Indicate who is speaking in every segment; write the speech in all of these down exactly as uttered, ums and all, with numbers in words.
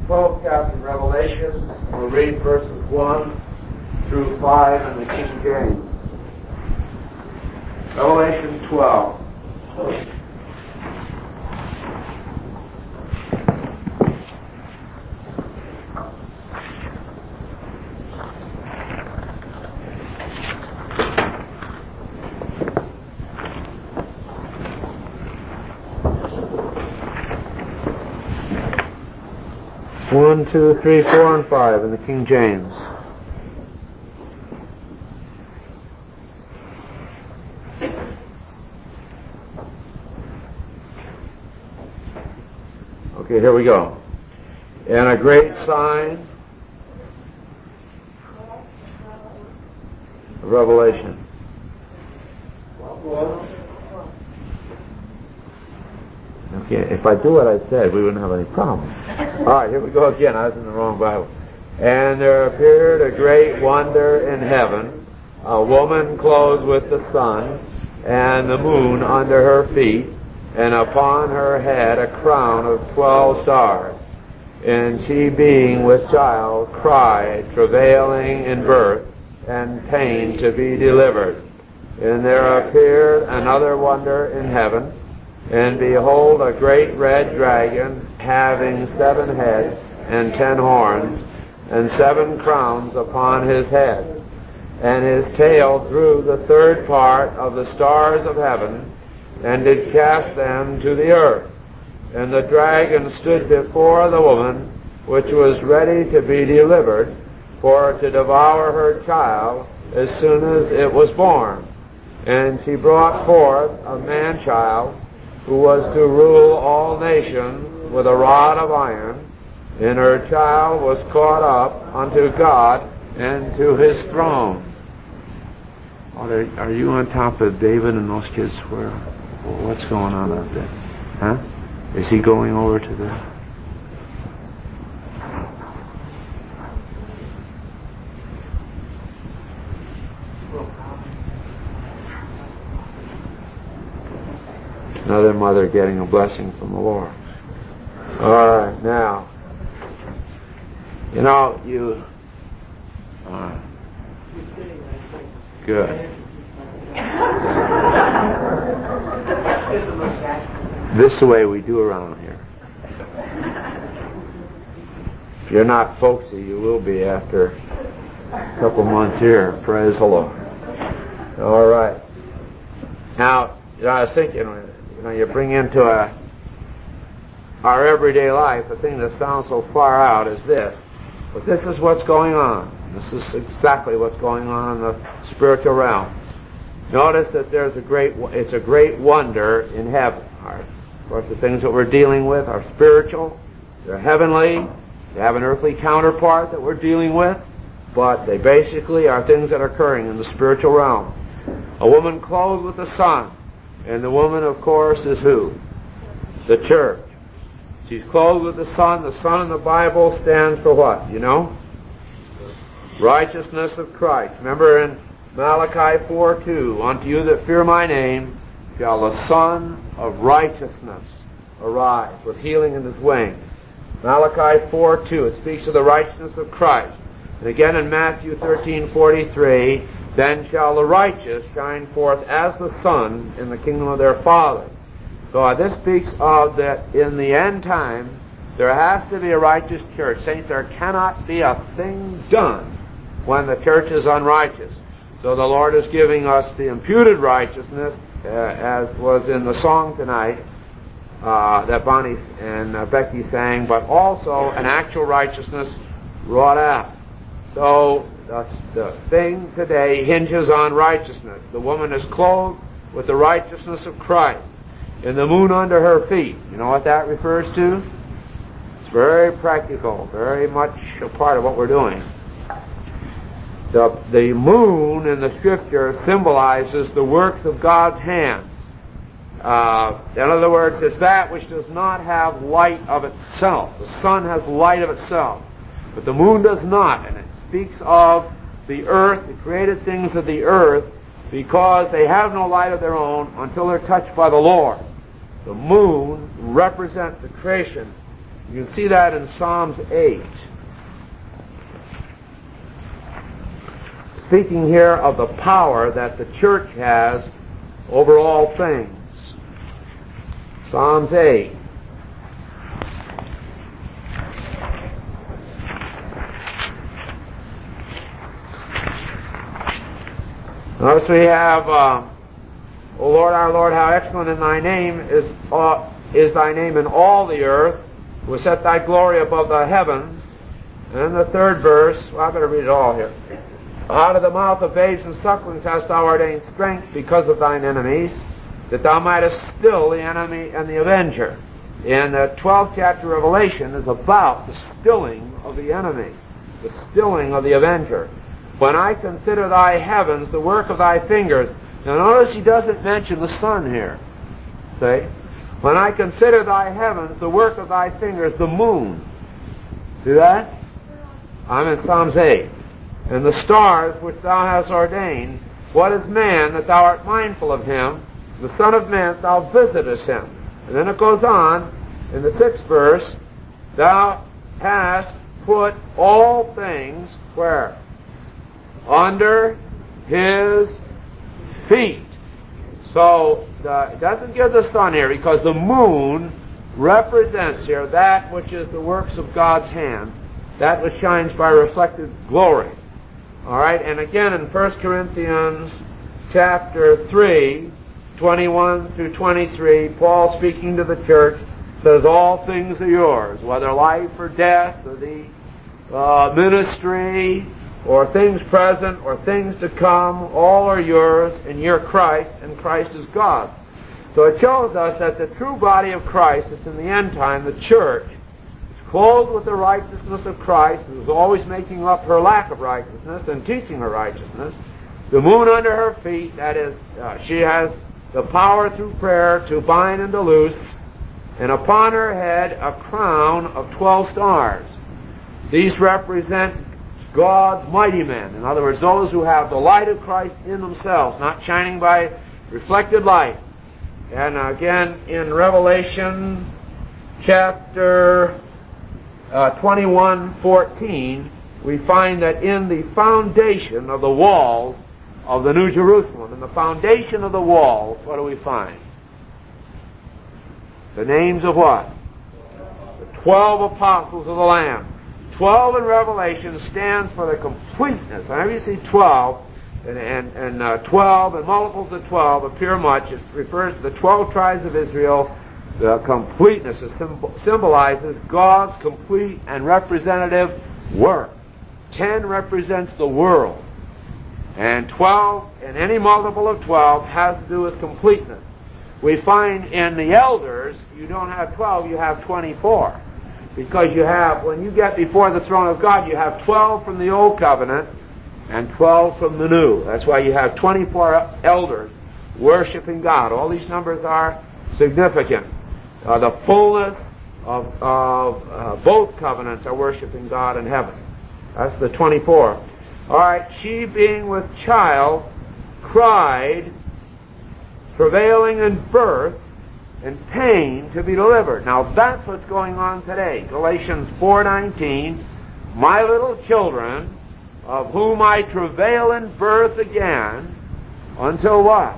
Speaker 1: twelfth chapter of Revelation. We'll read verses one through five in the King James. Revelation twelve. One, two, three, four, and five in the King James. Okay, here we go. And a great sign of Revelation. Okay, if I do what I said, we wouldn't have any problem. All right, here we go again. I was in the wrong Bible. And there appeared a great wonder in heaven, a woman clothed with the sun, and the moon under her feet, and upon her head a crown of twelve stars. And she, being with child, cried, travailing in birth, and pain to be delivered. And there appeared another wonder in heaven, and behold, a great red dragon, having seven heads and ten horns, and seven crowns upon his head. And his tail drew the third part of the stars of heaven, and did cast them to the earth. And the dragon stood before the woman, which was ready to be delivered, for to devour her child as soon as it was born. And she brought forth a man-child, who was to rule all nations with a rod of iron, and her child was caught up unto God and to his throne. Are, are you on top of David and those kids? Where? What's going on out there? Huh? Is he going over to the... Another mother getting a blessing from the Lord. All right, now, you know, you... Uh, good. This is the way we do around here. If you're not folksy, you will be after a couple months here. Praise the Lord. All right. Now, you know, I was thinking, you know, you bring into a, our everyday life a thing that sounds so far out as this. But this is what's going on. This is exactly what's going on in the spiritual realm. Notice that there's a great, it's a great wonder in heaven. Our, of course, the things that we're dealing with are spiritual. They're heavenly. They have an earthly counterpart that we're dealing with. But they basically are things that are occurring in the spiritual realm. A woman clothed with the sun. And the woman, of course, is who? The church. She's clothed with the sun. The sun in the Bible stands for what? You know? Righteousness of Christ. Remember in Malachi four two, unto you that fear my name shall the Son of righteousness arise with healing in his wings. Malachi four two, it speaks of the righteousness of Christ. And again in Matthew thirteen forty-three, then shall the righteous shine forth as the sun in the kingdom of their Father. So uh, this speaks of that in the end time, there has to be a righteous church. Saints, there cannot be a thing done when the church is unrighteous. So the Lord is giving us the imputed righteousness, uh, as was in the song tonight, uh, that Bonnie and uh, Becky sang, but also an actual righteousness wrought out. So the, the thing today hinges on righteousness. The woman is clothed with the righteousness of Christ, and the moon under her feet. You know what that refers to? It's very practical, very much a part of what we're doing. The, the moon in the Scripture symbolizes the works of God's hand. Uh, in other words, it's that which does not have light of itself. The sun has light of itself, but the moon does not, and it speaks of the earth, the created things of the earth, because they have no light of their own until they're touched by the Lord. The moon represents the creation. You can see that in Psalms eight. Speaking here of the power that the church has over all things. Psalms eight. Notice we have, uh, O Lord, our Lord, how excellent in thy name is uh, is thy name in all the earth, who has set thy glory above the heavens. And in the third verse, well, I better read it all here. Out of the mouth of babes and sucklings hast thou ordained strength because of thine enemies, that thou mightest still the enemy and the avenger. In the twelfth chapter of Revelation is about the stilling of the enemy, the stilling of the avenger. When I consider thy heavens, the work of thy fingers. Now notice he doesn't mention the sun here. See? When I consider thy heavens, the work of thy fingers, the moon. See that? I'm in Psalms eight. And the stars which thou hast ordained, what is man that thou art mindful of him? The Son of Man, thou visitest him. And then it goes on, in the sixth verse, thou hast put all things, where? Under his feet. So the, it doesn't give the sun here, because the moon represents here that which is the works of God's hand, that which shines by reflected glory. All right, and again in First Corinthians chapter three, twenty-one through twenty-three, Paul, speaking to the church, says, all things are yours, whether life or death, or the uh, ministry, or things present, or things to come, all are yours, and you're Christ, and Christ is God. So it shows us that the true body of Christ, that's in the end time, the church, clothed with the righteousness of Christ, and is always making up her lack of righteousness and teaching her righteousness. The moon under her feet, that is, uh, she has the power through prayer to bind and to loose, and upon her head a crown of twelve stars. These represent God's mighty men. In other words, those who have the light of Christ in themselves, not shining by reflected light. And again, in Revelation chapter Uh, twenty-one fourteen, we find that in the foundation of the walls of the New Jerusalem, in the foundation of the walls, what do we find? The names of what? The twelve apostles of the Lamb. Twelve in Revelation stands for the completeness. Whenever you see twelve, and, and, and uh, twelve and multiples of twelve appear much, it refers to the twelve tribes of Israel. The completeness symbolizes God's complete and representative work. Ten represents the world. And twelve, and any multiple of twelve, has to do with completeness. We find in the elders, you don't have twelve, you have twenty-four. Because you have, when you get before the throne of God, you have twelve from the Old Covenant and twelve from the New. That's why you have twenty-four elders worshiping God. All these numbers are significant. Uh, the fullness of, of uh, both covenants are worshiping God in heaven. That's the twenty-four. All right, she being with child cried, travailing in birth and pain to be delivered. Now that's what's going on today. Galatians four nineteen, my little children, of whom I travail in birth again, until what?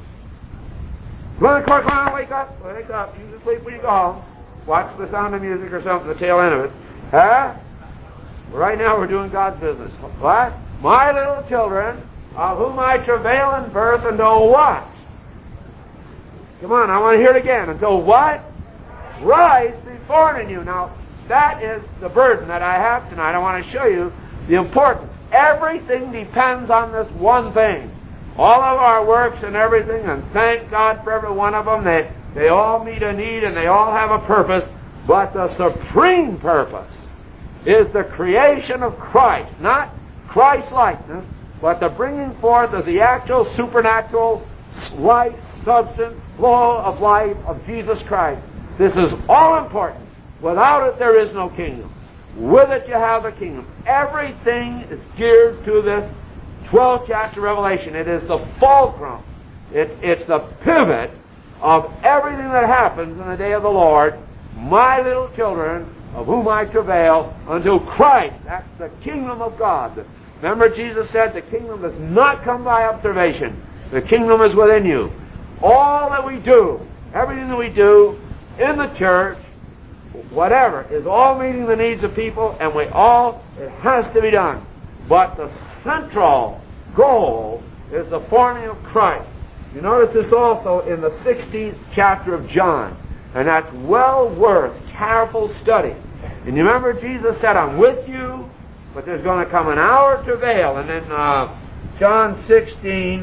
Speaker 1: Come on, come on, wake up, wake up. You can sleep when you go home. Watch the Sound of Music or something, the tail end of it. Huh? Right now we're doing God's business. What? My little children, of whom I travail in birth, until what? Come on, I want to hear it again. Until what? Christ be born in you. Now, that is the burden that I have tonight. I want to show you the importance. Everything depends on this one thing. All of our works and everything, and thank God for every one of them, they, they all meet a need and they all have a purpose, but the supreme purpose is the creation of Christ, not Christ-likeness, but the bringing forth of the actual supernatural life, substance, flow of life of Jesus Christ. This is all important. Without it, there is no kingdom. With it, you have a kingdom. Everything is geared to this twelfth chapter of Revelation. It is the fulcrum. It, it's the pivot of everything that happens in the day of the Lord. My little children, of whom I travail, until Christ. That's the kingdom of God. Remember, Jesus said the kingdom does not come by observation. The kingdom is within you. All that we do, everything that we do in the church, whatever, is all meeting the needs of people, and we all, it has to be done. But the central goal is the forming of Christ. You notice this also in the sixteenth chapter of John, and that's well worth careful study. And you remember Jesus said, I'm with you, but there's going to come an hour of travail. And then uh, John sixteen,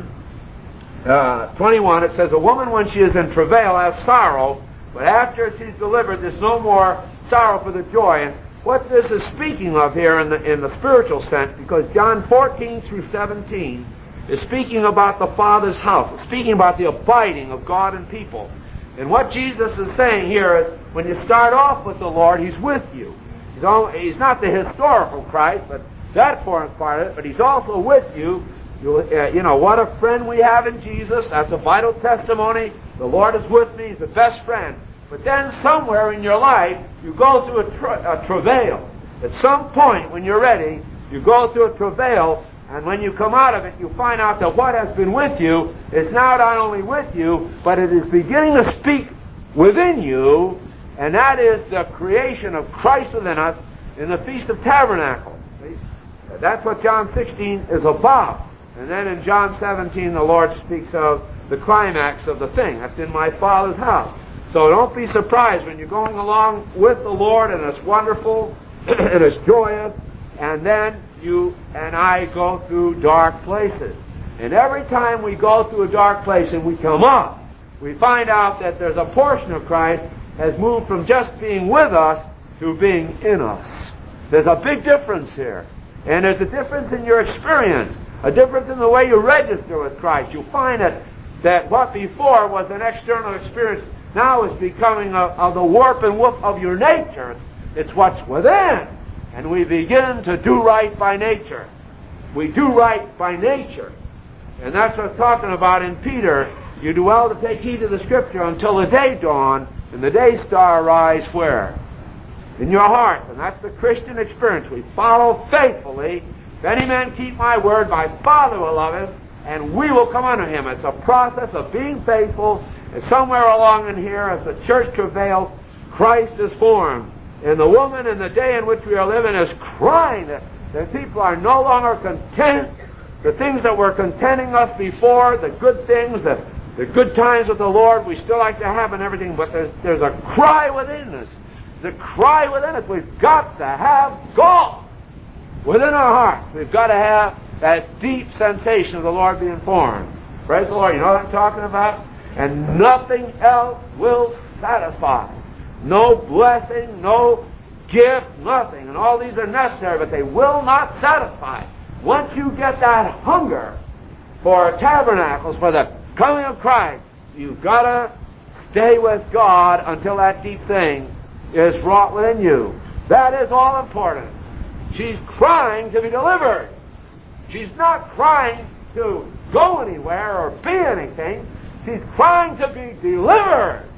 Speaker 1: uh, twenty-one, it says, a woman when she is in travail has sorrow, but after she's delivered, there's no more sorrow for the joy. And what this is speaking of here in the, in the spiritual sense, because John fourteen through seventeen is speaking about the Father's house. It's speaking about the abiding of God and people. And what Jesus is saying here is, when you start off with the Lord, He's with you. He's, all, he's not the historical Christ, but that forms part of it, but He's also with you. You, uh, you know, what a friend we have in Jesus. That's a vital testimony. The Lord is with me. He's the best friend. But then somewhere in your life, you go through a, tra- a travail. At some point, when you're ready, you go through a travail, and when you come out of it, you find out that what has been with you is now not only with you, but it is beginning to speak within you, and that is the creation of Christ within us in the Feast of Tabernacles. See? That's what John sixteen is about. And then in John seventeen, the Lord speaks of the climax of the thing. That's in my Father's house. So don't be surprised when you're going along with the Lord, and it's wonderful, and it's joyous, and then you and I go through dark places. And every time we go through a dark place and we come up, we find out that there's a portion of Christ has moved from just being with us to being in us. There's a big difference here. And there's a difference in your experience, a difference in the way you register with Christ. You'll find that, that what before was an external experience now is becoming a, a, the warp and woof of your nature. It's what's within. And we begin to do right by nature. We do right by nature. And that's what I'm talking about in Peter. You do well to take heed to the Scripture until the day dawn, and the day star rise where? In your heart. And that's the Christian experience. We follow faithfully. If any man keep my word, my Father will love him, and we will come unto him. It's a process of being faithful. And somewhere along in here, as the church travails, Christ is formed. And the woman in the day in which we are living is crying that, that people are no longer content. The things that were contenting us before, the good things, the, the good times with the Lord, we still like to have and everything, but there's, there's a cry within us. The cry within us, we've got to have God within our hearts. We've got to have that deep sensation of the Lord being formed. Praise the Lord. You know what I'm talking about? And nothing else will satisfy. No blessing, no gift, nothing. And all these are necessary, but they will not satisfy. Once you get that hunger for tabernacles, for the coming of Christ, you've got to stay with God until that deep thing is wrought within you. That is all important. She's crying to be delivered. She's not crying to go anywhere or be anything. She's crying to be delivered.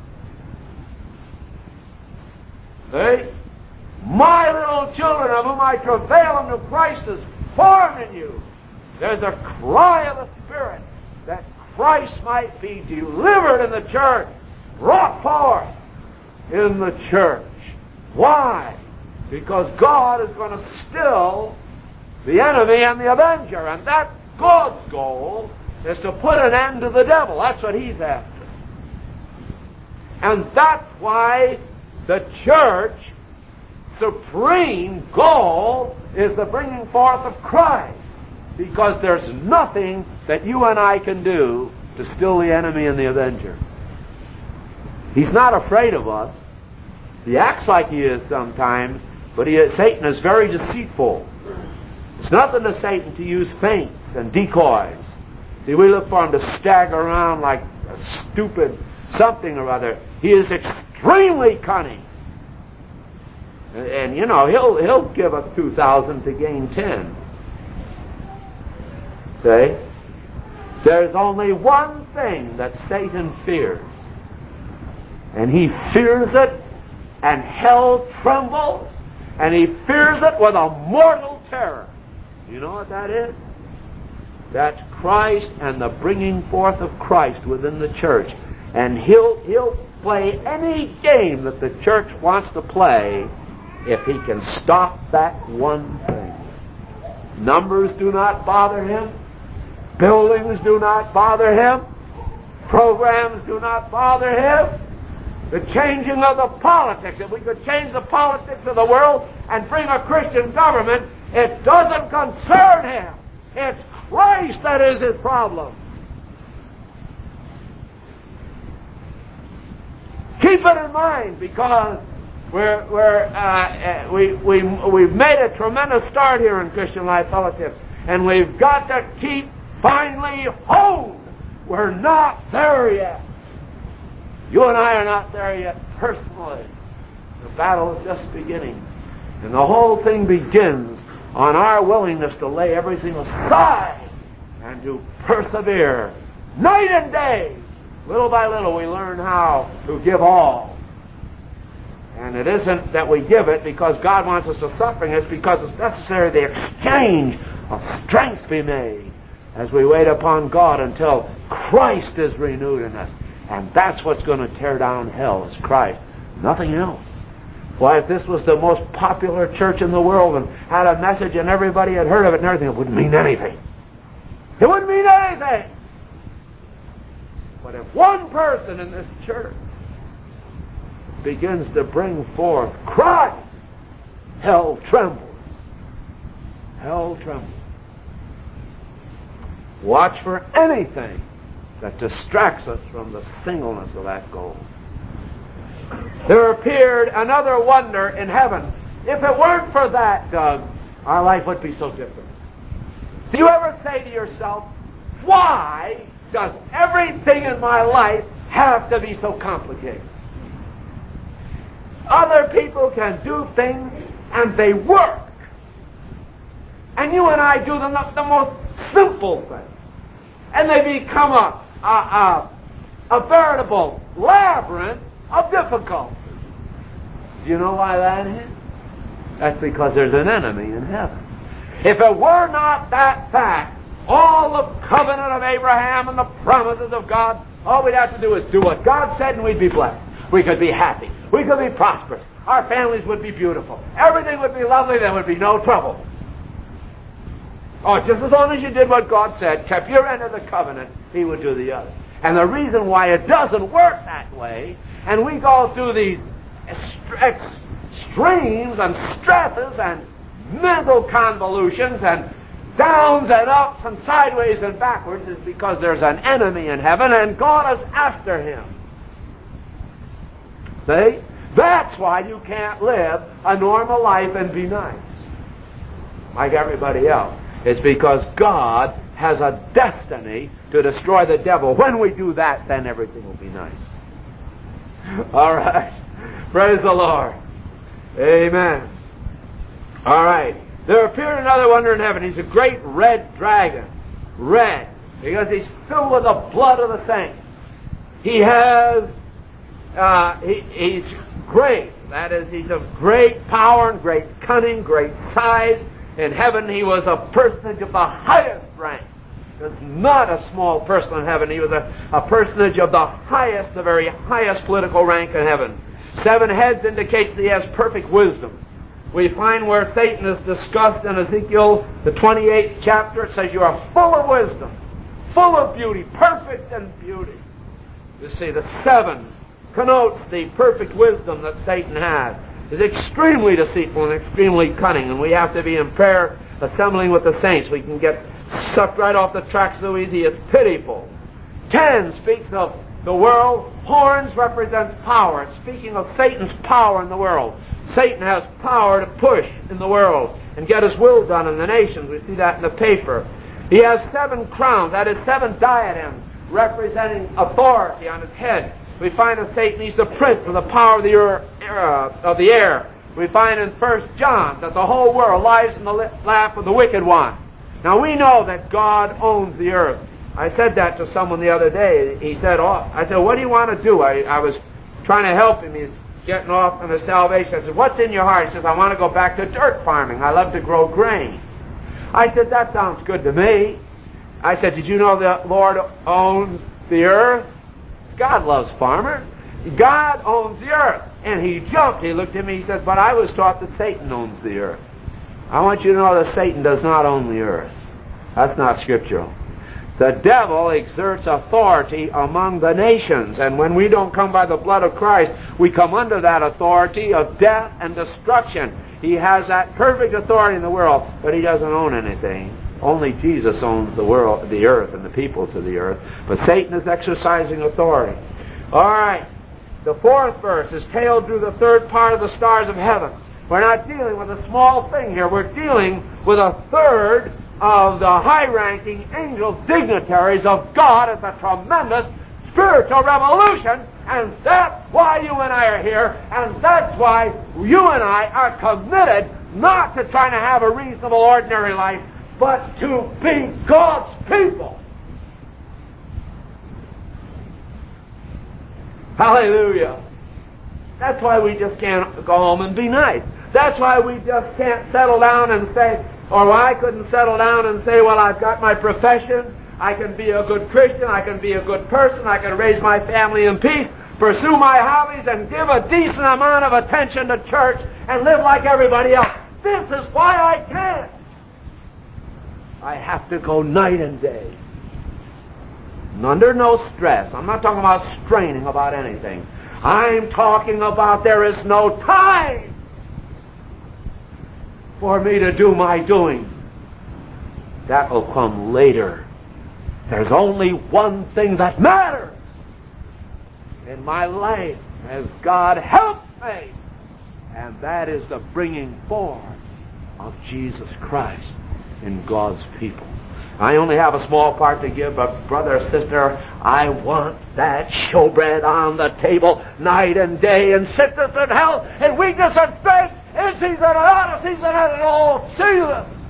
Speaker 1: See? My little children, of whom I travail until Christ is formed in you. There's a cry of the Spirit that Christ might be delivered in the church, brought forth in the church. Why? Because God is going to still the enemy and the avenger, and that's God's goal, is to put an end to the devil. That's what He's after. And that's why the church supreme goal is the bringing forth of Christ, because there's nothing that you and I can do to still the enemy and the avenger. He's not afraid of us. He acts like he is sometimes, but he is, Satan is very deceitful. It's nothing to Satan to use feints and decoys. See, we look for him to stagger around like a stupid something or other. He is extremely cunning. And, and you know, he'll he'll give us two thousand to gain ten. See? There's only one thing that Satan fears. And he fears it and hell trembles, and he fears it with a mortal terror. You know what that is? That's Christ and the bringing forth of Christ within the church. And he'll, he'll play any game that the church wants to play if he can stop that one thing. Numbers do not bother him. Buildings do not bother him. Programs do not bother him. The changing of the politics, if we could change the politics of the world and bring a Christian government, it doesn't concern him. It's Christ that is his problem. Keep it in mind, because we're, we're, uh, we, we, we've made a tremendous start here in Christian Life Fellowship, and we've got to keep finally honed. We're not there yet. You and I are not there yet personally. The battle is just beginning. And the whole thing begins on our willingness to lay everything aside and to persevere night and day. Little by little we learn how to give all. And it isn't that we give it because God wants us to suffering. It's because it's necessary the exchange of strength be made as we wait upon God until Christ is renewed in us. And that's what's going to tear down hell, is Christ. Nothing else. Why, if this was the most popular church in the world and had a message and everybody had heard of it and everything, it wouldn't mean anything. It wouldn't mean anything. But if one person in this church begins to bring forth Christ, hell trembles. Hell trembles. Watch for anything that distracts us from the singleness of that goal. There appeared another wonder in heaven. If it weren't for that, Doug, our life would be so different. Do you ever say to yourself, why does everything in my life have to be so complicated? Other people can do things and they work. And you and I do the, the most simple things. And they become a, a, a, a veritable labyrinth of difficulties. Do you know why that is? That's because there's an enemy in heaven. If it were not that fact, all the covenant of Abraham and the promises of God, all we'd have to do is do what God said and we'd be blessed. We could be happy. We could be prosperous. Our families would be beautiful. Everything would be lovely. There would be no trouble. Oh, just as long as you did what God said, kept your end of the covenant, He would do the other. And the reason why it doesn't work that way, and we go through these extremes and stresses and mental convolutions and downs and ups and sideways and backwards, is because there's an enemy in heaven and God is after him. See? That's why you can't live a normal life and be nice like everybody else. It's because God has a destiny to destroy the devil. When we do that, then everything will be nice. All right. Praise the Lord. Amen. All right. There appeared another wonder in heaven. He's a great red dragon. Red. Because he's filled with the blood of the saints. He has, uh, he, he's great. That is, he's of great power and great cunning, great size. In heaven, he was a personage of the highest rank. He was not a small person in heaven. He was a, a personage of the highest, the very highest political rank in heaven. Seven heads indicates that he has perfect wisdom. We find where Satan is discussed in Ezekiel, the twenty-eighth chapter, it says, you are full of wisdom, full of beauty, perfect in beauty. You see, the seven connotes the perfect wisdom that Satan has. Is extremely deceitful and extremely cunning, and we have to be in prayer, assembling with the saints. We can get sucked right off the track so easy, it's pitiful. Ten speaks of the world. Horns represents power. It's speaking of Satan's power in the world. Satan has power to push in the world and get his will done in the nations. We see that in the paper. He has seven crowns, that is seven diadems, representing authority on his head. We find in Satan he's the prince of the power of the, air, of the air. We find in First John that the whole world lies in the lap of the wicked one. Now we know that God owns the earth. I said that to someone the other day. He said, oh, I said, what do you want to do? I, I was trying to help him. He's getting off on the salvation. I said, what's in your heart? He says, I want to go back to dirt farming. I love to grow grain. I said, that sounds good to me. I said, did you know the Lord owns the earth? God loves farmers. God owns the earth. And he jumped. He looked at me. He said, but I was taught that Satan owns the earth. I want you to know that Satan does not own the earth. That's not scriptural. The devil exerts authority among the nations. And when we don't come by the blood of Christ, we come under that authority of death and destruction. He has that perfect authority in the world, but he doesn't own anything. Only Jesus owns the world, the earth, and the people to the earth. But Satan is exercising authority. All right. The fourth verse is tailed through the third part of the stars of heaven. We're not dealing with a small thing here. We're dealing with a third of the high-ranking angel dignitaries of God. It's a tremendous spiritual revolution, and that's why you and I are here, and that's why you and I are committed not to trying to have a reasonable, ordinary life, but to be God's people. Hallelujah. That's why we just can't go home and be nice. That's why we just can't settle down and say, or I couldn't settle down and say, well, I've got my profession, I can be a good Christian, I can be a good person, I can raise my family in peace, pursue my hobbies, and give a decent amount of attention to church, and live like everybody else. This is why I can't. I have to go night and day. And under no stress. I'm not talking about straining about anything. I'm talking about there is no time for me to do my doing. That will come later. There's only one thing that matters in my life as God helps me, and that is the bringing forth of Jesus Christ in God's people. I only have a small part to give, but brother, sister, I want that showbread on the table night and day, in sickness and health, in weakness and faith, in season and out of season and in all seasons.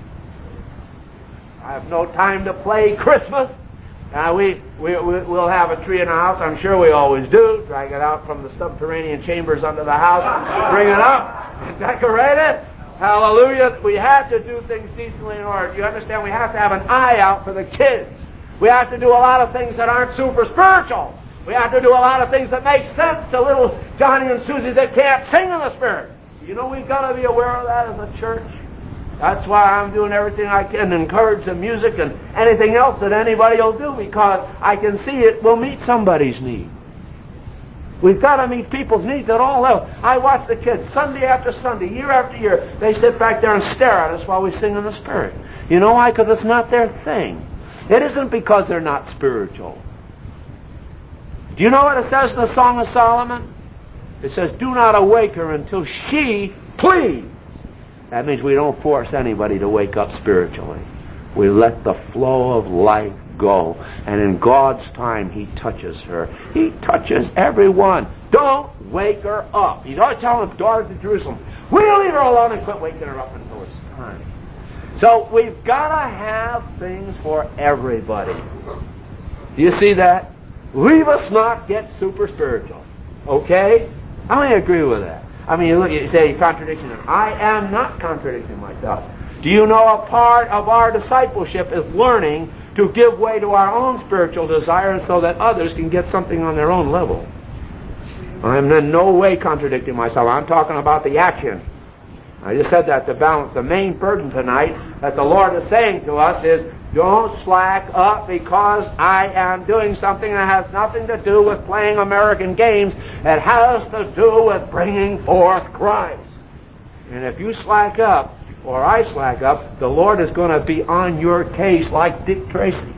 Speaker 1: I have no time to play Christmas. Uh, we, we, we'll have a tree in the house. I'm sure we always do. Drag it out from the subterranean chambers under the house, bring it up, decorate it. Hallelujah. We have to do things decently in order. You understand? We have to have an eye out for the kids. We have to do a lot of things that aren't super spiritual. We have to do a lot of things that make sense to little Johnny and Susie that can't sing in the Spirit. You know, we've got to be aware of that as a church. That's why I'm doing everything I can to encourage the music and anything else that anybody will do, because I can see it will meet somebody's need. We've got to meet people's needs at all levels. I watch the kids Sunday after Sunday, year after year. They sit back there and stare at us while we sing in the Spirit. You know why? Because it's not their thing. It isn't because they're not spiritual. Do you know what it says in the Song of Solomon? It says, do not awake her until she please. That means we don't force anybody to wake up spiritually. We let the flow of life go. And in God's time, He touches her. He touches everyone. Don't wake her up. He's always telling the daughters of Jerusalem, we'll leave her alone and quit waking her up until it's time. So we've got to have things for everybody. Do you see that? Leave us not get super spiritual. Okay? How many agree with that? I mean, you look, you say contradiction. I am not contradicting myself. Do you know a part of our discipleship is learning to give way to our own spiritual desires so that others can get something on their own level? I'm in no way contradicting myself. I'm talking about the action. I just said that to balance. The main burden tonight that the Lord is saying to us is, don't slack up because I am doing something that has nothing to do with playing American games. It has to do with bringing forth Christ. And if you slack up, or I slack up, the Lord is going to be on your case like Dick Tracy.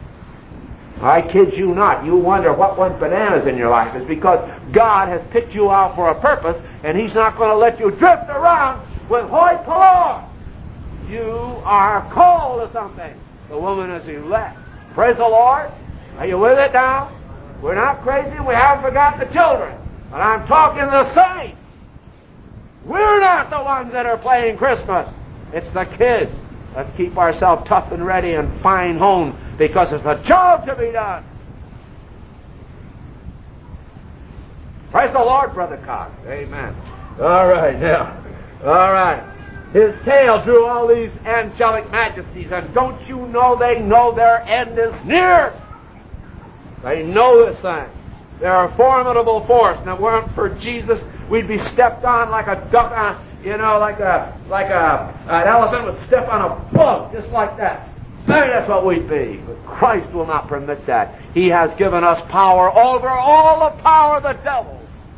Speaker 1: I kid you not. You wonder what went bananas in your life. It's because God has picked you out for a purpose, and He's not going to let you drift around with hoi polloi. You are called to something. The woman is elect. Praise the Lord. Are you with it now? We're not crazy. We haven't forgotten the children. But I'm talking to the saints. We're not the ones that are playing Christmas. It's the kids. Let's keep ourselves tough and ready and fine-honed, because there's a job to be done. Praise the Lord, Brother Cox. Amen. All right, now. All right. His tail drew all these angelic majesties, and don't you know they know their end is near? They know this thing. They're a formidable force, and if it weren't for Jesus, we'd be stepped on like a duck on, you know, like a like a an elephant would step on a bug, just like that. Maybe that's what we'd be. But Christ will not permit that. He has given us power over all the power of the devil.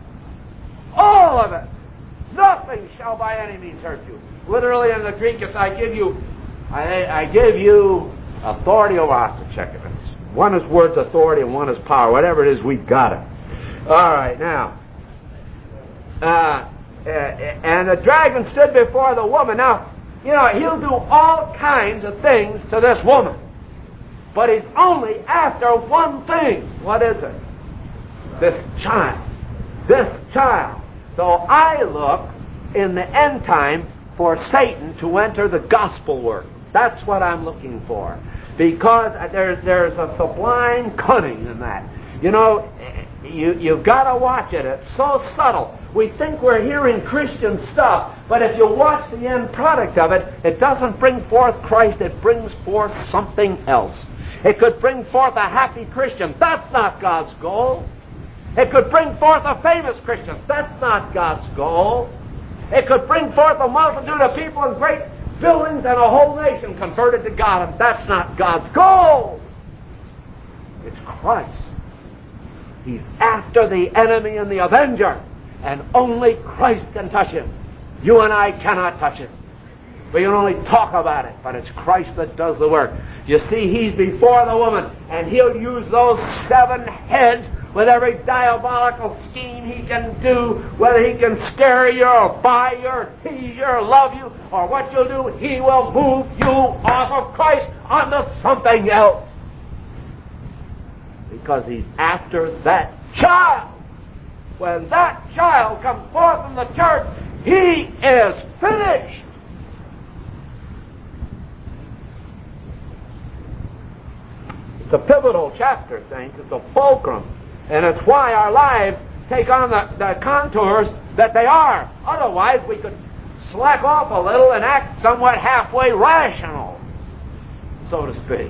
Speaker 1: All of it. Nothing shall by any means hurt you. Literally in the Greek, it's I give you, I, I give you authority over. I have to check it. One is words authority and one is power. Whatever it is, we've got it. All right, now. Uh, and the dragon stood before the woman. Now, you know, he'll do all kinds of things to this woman. But he's only after one thing. What is it? This child. This child. So I look in the end time for Satan to enter the gospel work. That's what I'm looking for. Because there's, there's a sublime cunning in that. You know, you, you've got to watch it. It's so subtle. We think we're hearing Christian stuff, but if you watch the end product of it, it doesn't bring forth Christ. It brings forth something else. It could bring forth a happy Christian. That's not God's goal. It could bring forth a famous Christian. That's not God's goal. It could bring forth a multitude of people in great buildings and a whole nation converted to God, and that's not God's goal. It's Christ. He's after the enemy and the avenger, and only Christ can touch him. You and I cannot touch him. We can only talk about it, but it's Christ that does the work. You see, he's before the woman, and he'll use those seven heads with every diabolical scheme he can do, whether he can scare you or buy you or tease you or love you or what you'll do, he will move you off of Christ onto something else. Because he's after that child. When that child comes forth from the church, he is finished. It's a pivotal chapter, saints. It's a fulcrum. And it's why our lives take on the, the contours that they are. Otherwise, we could slack off a little and act somewhat halfway rational, so to speak.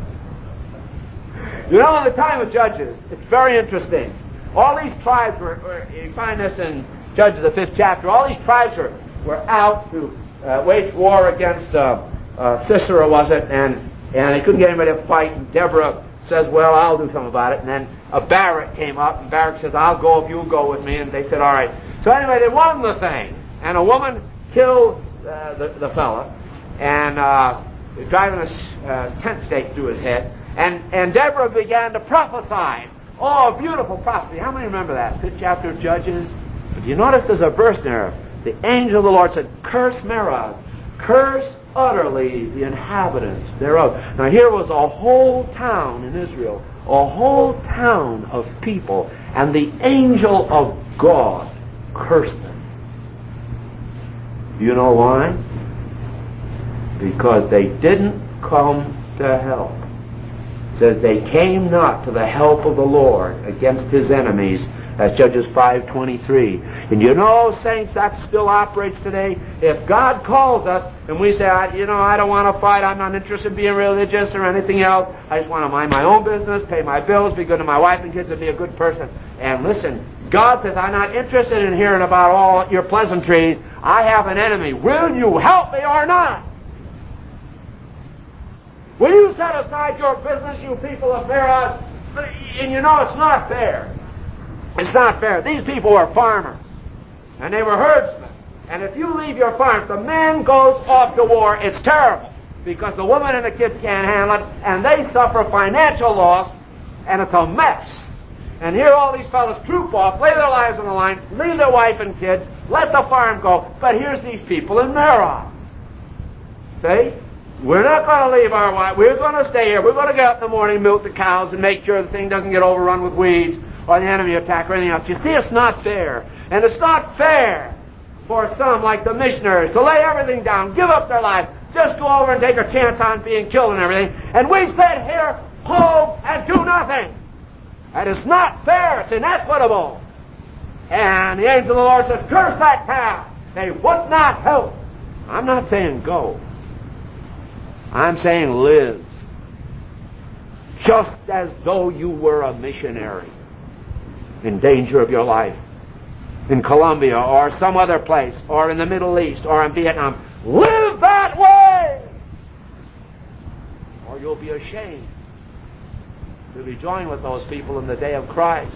Speaker 1: You know, in the time of Judges, it's very interesting. All these tribes were, were you find this in Judges, the fifth chapter, all these tribes were, were out to uh, wage war against uh, uh, Sisera, was it? And, and they couldn't get anybody to fight, and Deborah says, well, I'll do something about it. And then a Barak came up, and Barak says, I'll go if you'll go with me. And they said, all right. So anyway, they won the thing. And a woman killed uh, the, the fella, and uh, driving a uh, tent stake through his head. And, and Deborah began to prophesy. Oh, a beautiful prophecy. How many remember that? Fifth chapter of Judges. But do you notice there's a verse there? The angel of the Lord said, curse Meroz. Curse utterly the inhabitants thereof. Now here was a whole town in Israel, a whole town of people, and the angel of God cursed them. You know why? Because they didn't come to help. It says they came not to the help of the Lord against his enemies. That's Judges five twenty-three. And you know, saints, that still operates today. If God calls us and we say, I, you know, I don't want to fight, I'm not interested in being religious or anything else, I just want to mind my own business, pay my bills, be good to my wife and kids, and be a good person. And listen, God says, I'm not interested in hearing about all your pleasantries. I have an enemy. Will you help me or not? Will you set aside your business, you people of Meroz? And you know it's not fair. It's not fair. These people were farmers, and they were herdsmen. And if you leave your farm, if the man goes off to war, it's terrible, because the woman and the kids can't handle it, and they suffer financial loss, and it's a mess. And here all these fellows troop off, lay their lives on the line, leave their wife and kids, let the farm go. But here's these people in Meroz. See? We're not going to leave our wife. We're going to stay here. We're going to get up in the morning, milk the cows, and make sure the thing doesn't get overrun with weeds or the enemy attack or anything else. You see, it's not fair. And it's not fair for some, like the missionaries, to lay everything down, give up their life, just go over and take a chance on being killed and everything. And we sit here, home, and do nothing. That is not fair. It's inequitable. And the angel of the Lord says, curse that town. They would not help. I'm not saying go. I'm saying live. Just as though you were a missionary in danger of your life. In Colombia or some other place, or in the Middle East, or in Vietnam. Live that way! Or you'll be ashamed to be joined with those people in the day of Christ.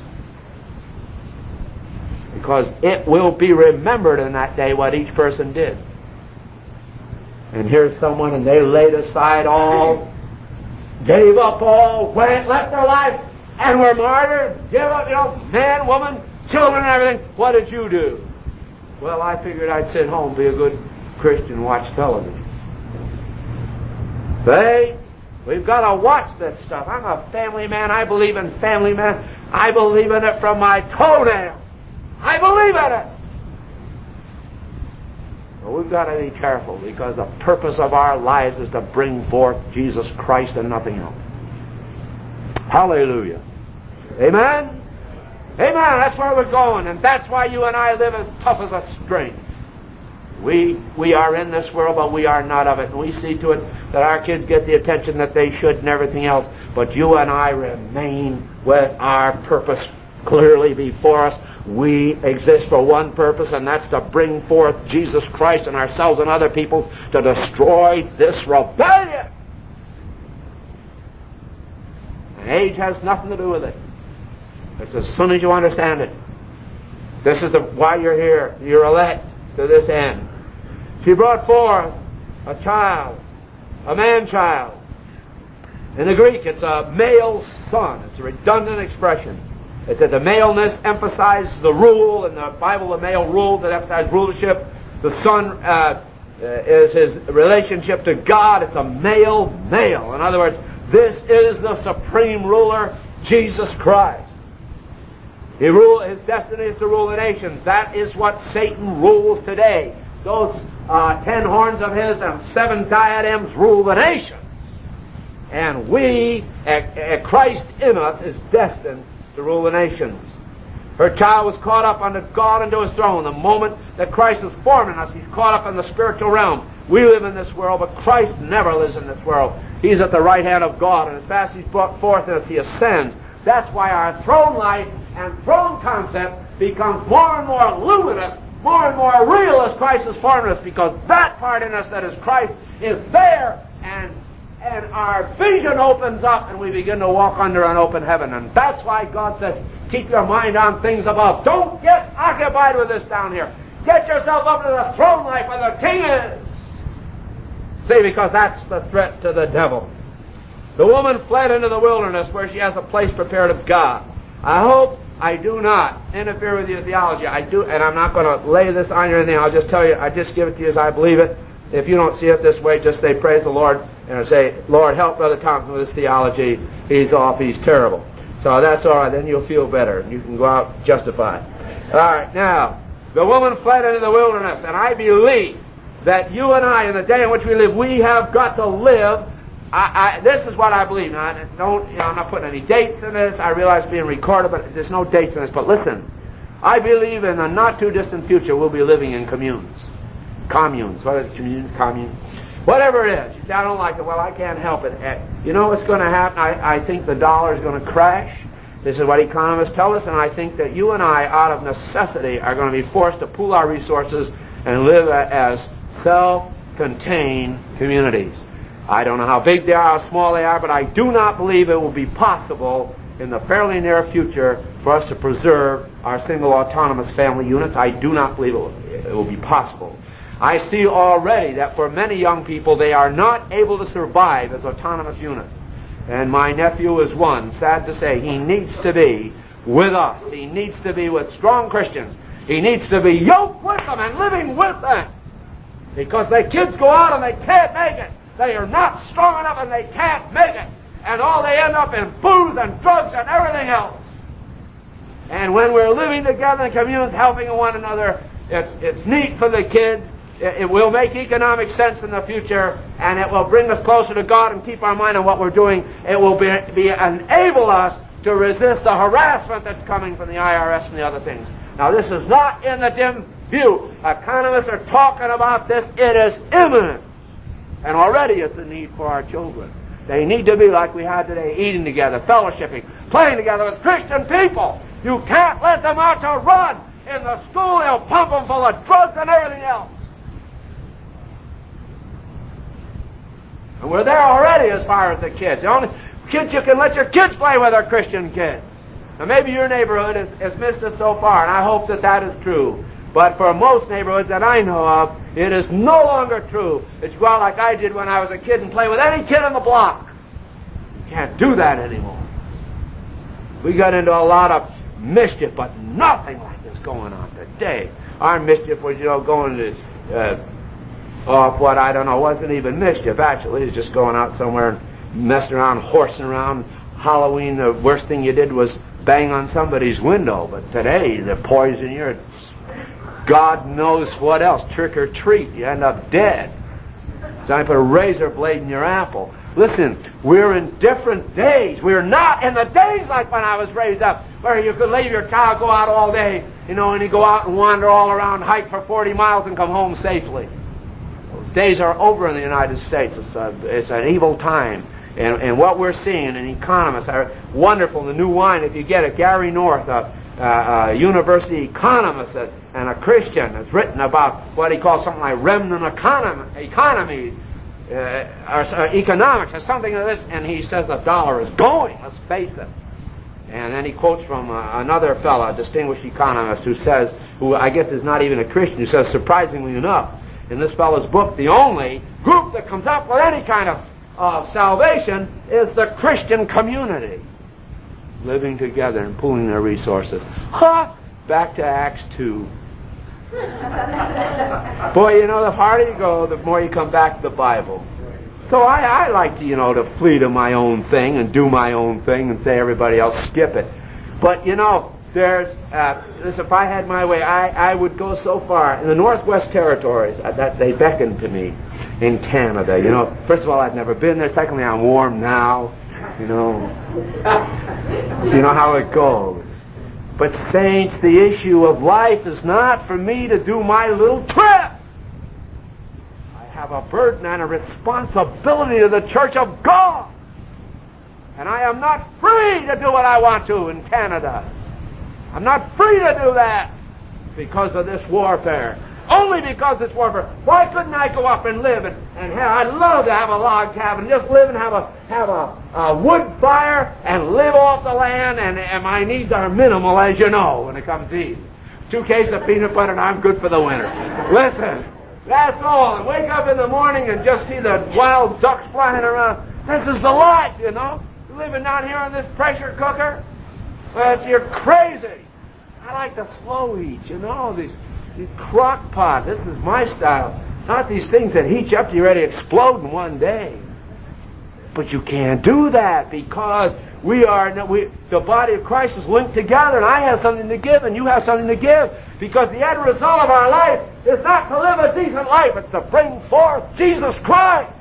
Speaker 1: Because it will be remembered in that day what each person did. And here's someone, and they laid aside all, gave up all, went, left their life, and were martyred, give up, you know, man, woman, children and everything. What did you do? Well, I figured I'd sit home, be a good Christian, watch television. See? We've got to watch this stuff. I'm a family man. I believe in family man. I believe in it from my toenail. I believe in it. But we've got to be careful, because the purpose of our lives is to bring forth Jesus Christ and nothing else. Hallelujah. Amen? Amen. That's where we're going, and that's why you and I live as tough as a string. We we are in this world, but we are not of it. And we see to it that our kids get the attention that they should and everything else. But you and I remain with our purpose clearly before us. We exist for one purpose, and that's to bring forth Jesus Christ and ourselves and other people to destroy this rebellion. And age has nothing to do with it. It's as soon as you understand it. This is the, why you're here. You're elect to this end. She brought forth a child, a man-child. In the Greek, it's a male son. It's a redundant expression. It's that the maleness emphasizes the rule. In the Bible, the male rule that emphasizes rulership. The son uh, is his relationship to God. It's a male male. In other words, this is the supreme ruler, Jesus Christ. He rule, his destiny is to rule the nations. That is what Satan rules today. Those uh, ten horns of his and seven diadems rule the nations. And we, at, at Christ in us, is destined to rule the nations. Her child was caught up unto God and to His throne. The moment that Christ was forming us, He's caught up in the spiritual realm. We live in this world, but Christ never lives in this world. He's at the right hand of God, and as fast as He's brought forth as He ascends. That's why our throne life and throne concept becomes more and more luminous, more and more real as Christ is forming us, because that part in us that is Christ is there, and and our vision opens up, and we begin to walk under an open heaven. And that's why God says, keep your mind on things above. Don't get occupied with this down here. Get yourself up to the throne life where the King is. See, because that's the threat to the devil. The woman fled into the wilderness where she has a place prepared of God. I hope I do not interfere with your theology. I do, and I'm not going to lay this on you or anything. I'll just tell you, I just give it to you as I believe it. If you don't see it this way, just say, praise the Lord, and say, Lord, help Brother Thompson with his theology. He's off, he's terrible. So that's all right, then you'll feel better. You can go out justified. All right, now, the woman fled into the wilderness, and I believe that you and I, in the day in which we live, we have got to live. I, I, this is what I believe. Now, I don't, you know, I'm not putting any dates in this. I realize it's being recorded, but there's no dates in this. But listen, I believe in the not-too-distant future we'll be living in communes. Communes. What is it? Communes? Communes? Whatever it is. You say, I don't like it. Well, I can't help it. You know what's going to happen? I, I think the dollar is going to crash. This is what economists tell us, and I think that you and I, out of necessity, are going to be forced to pool our resources and live as self-contained communities. I don't know how big they are, how small they are, but I do not believe it will be possible in the fairly near future for us to preserve our single autonomous family units. I do not believe it will, it will be possible. I see already that for many young people, they are not able to survive as autonomous units. And my nephew is one. Sad to say, he needs to be with us. He needs to be with strong Christians. He needs to be yoked with them and living with them. Because their kids go out and they can't make it. They are not strong enough and they can't make it. And all they end up in booze and drugs and everything else. And when we're living together in communities, helping one another, it's, it's neat for the kids. It, it will make economic sense in the future, and it will bring us closer to God and keep our mind on what we're doing. It will be, be enable us to resist the harassment that's coming from the I R S and the other things. Now, this is not in the dim view. Economists are talking about this. It is imminent. And already it's a need for our children. They need to be like we had today, eating together, fellowshipping, playing together with Christian people. You can't let them out to run. In the school, they'll pump them full of drugs and everything else. And we're there already as far as the kids. The only kids you can let your kids play with are Christian kids. Now, maybe your neighborhood has, has missed it so far, and I hope that that is true. But for most neighborhoods that I know of, it is no longer true that you go out like I did when I was a kid and play with any kid on the block. You can't do that anymore. We got into a lot of mischief, but nothing like this going on today. Our mischief was, you know, going to, uh, off what, I don't know, wasn't even mischief, actually. It was just going out somewhere and messing around, horsing around. Halloween, the worst thing you did was bang on somebody's window. But today, they poison your... God knows what else. Trick or treat. You end up dead. So I put a razor blade in your apple. Listen, we're in different days. We're not in the days like when I was raised up, where you could leave your cow, go out all day, you know, and you go out and wander all around, hike for forty miles and come home safely. Those days are over in the United States. It's, a, it's an evil time. And, and what we're seeing, and economists are wonderful. The new wine, if you get it, Gary North, a, a, a university economist and a Christian, has written about what he calls something like remnant economy, economy uh, or, or economics, or something like this. And he says the dollar is going. Let's face it. And then he quotes from uh, another fellow, a distinguished economist, who says, who I guess is not even a Christian, who says, surprisingly enough, in this fellow's book, the only group that comes up with any kind of of salvation is the Christian community living together and pooling their resources. Ha! Back to Acts two. Boy, you know, the harder you go, the more you come back to the Bible. So I, I like to, you know, to flee to my own thing and do my own thing and say everybody else skip it. But, you know, there's, uh, if I had my way, I, I would go so far. In the Northwest Territories, uh, that they beckon to me. In Canada, you know, first of all, I've never been there. Secondly, I'm warm now. You know, you know how it goes. But saints, the issue of life is not for me to do my little trip. I have a burden and a responsibility to the Church of God, and I am not free to do what I want to in Canada. I'm not free to do that because of this warfare. Only because it's warfare. Why couldn't I go up and live and, and have, I'd love to have a log cabin, just live and have a have a, a wood fire and live off the land, and, and my needs are minimal, as you know, when it comes to eating. Two cases of peanut butter and I'm good for the winter. Listen, that's all. And wake up in the morning and just see the wild ducks flying around. This is the life, you know. Living down here on this pressure cooker. Well, you're crazy. I like to slow eat, you know, these These crock pot, this is my style. Not these things that heat you up to you ready to explode in one day. But you can't do that because we are, we, the body of Christ is linked together, and I have something to give and you have something to give. Because the end result of our life is not to live a decent life, it's to bring forth Jesus Christ.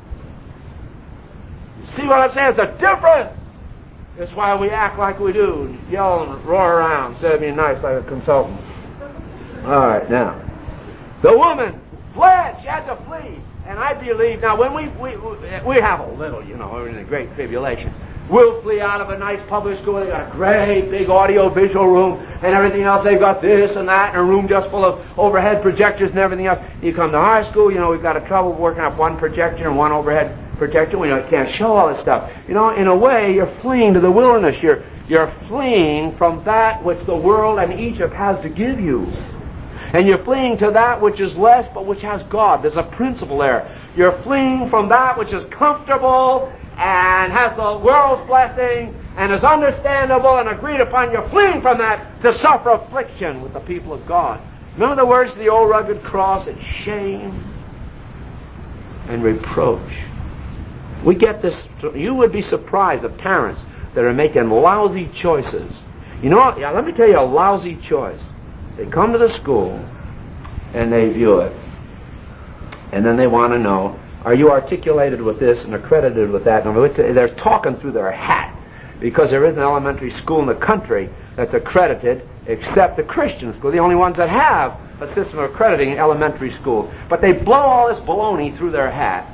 Speaker 1: You see what I'm saying? It's a difference. That's why we act like we do, and yell and roar around instead of being nice like a consultant. All right, now, the woman fled. She had to flee. And I believe, now, when we we we have a little, you know, we're in a great tribulation. We'll flee out of a nice public school. They've got a great big audio-visual room and everything else. They've got this and that and a room just full of overhead projectors and everything else. You come to our school, you know, we've got a trouble working up one projector and one overhead projector. We know, can't show all this stuff. You know, in a way, you're fleeing to the wilderness. You're, you're fleeing from that which the world and Egypt has to give you. And you're fleeing to that which is less, but which has God. There's a principle there. You're fleeing from that which is comfortable and has the world's blessing and is understandable and agreed upon. You're fleeing from that to suffer affliction with the people of God. Remember the words of the old rugged cross? It's shame and reproach. We get this. You would be surprised at parents that are making lousy choices. You know what? Yeah, let me tell you a lousy choice. They come to the school and they view it. And then they want to know, are you articulated with this and accredited with that? And they're talking through their hat because there is an elementary school in the country that's accredited except the Christian school, the only ones that have a system of accrediting in elementary school. But they blow all this baloney through their hat.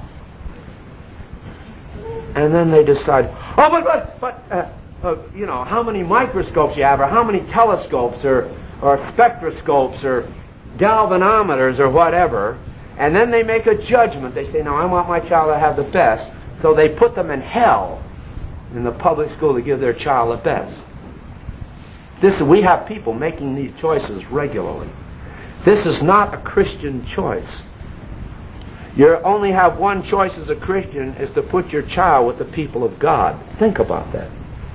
Speaker 1: And then they decide, oh, but, but, but uh, uh, you know, how many microscopes you have, or how many telescopes, or, or spectroscopes, or galvanometers, or whatever. And then they make a judgment. They say, no, I want my child to have the best. So they put them in hell in the public school to give their child the best. This, we have people making these choices regularly. This is not a Christian choice. You only have one choice as a Christian, is to put your child with the people of God. Think about that.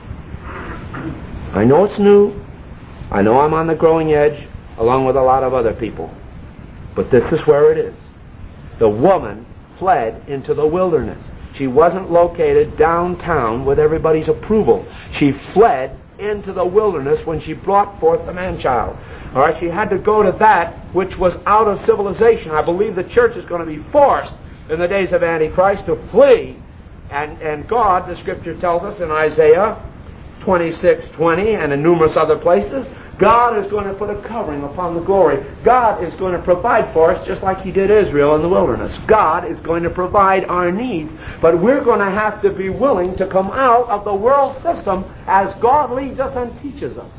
Speaker 1: I know it's new. I know I'm on the growing edge, along with a lot of other people. But this is where it is. The woman fled into the wilderness. She wasn't located downtown with everybody's approval. She fled into the wilderness when she brought forth the man-child. All right, she had to go to that which was out of civilization. I believe the church is going to be forced in the days of Antichrist to flee. And, and God, the Scripture tells us in Isaiah twenty-six twenty and in numerous other places, God is going to put a covering upon the glory. God is going to provide for us just like He did Israel in the wilderness. God is going to provide our needs, but we're going to have to be willing to come out of the world system as God leads us and teaches us.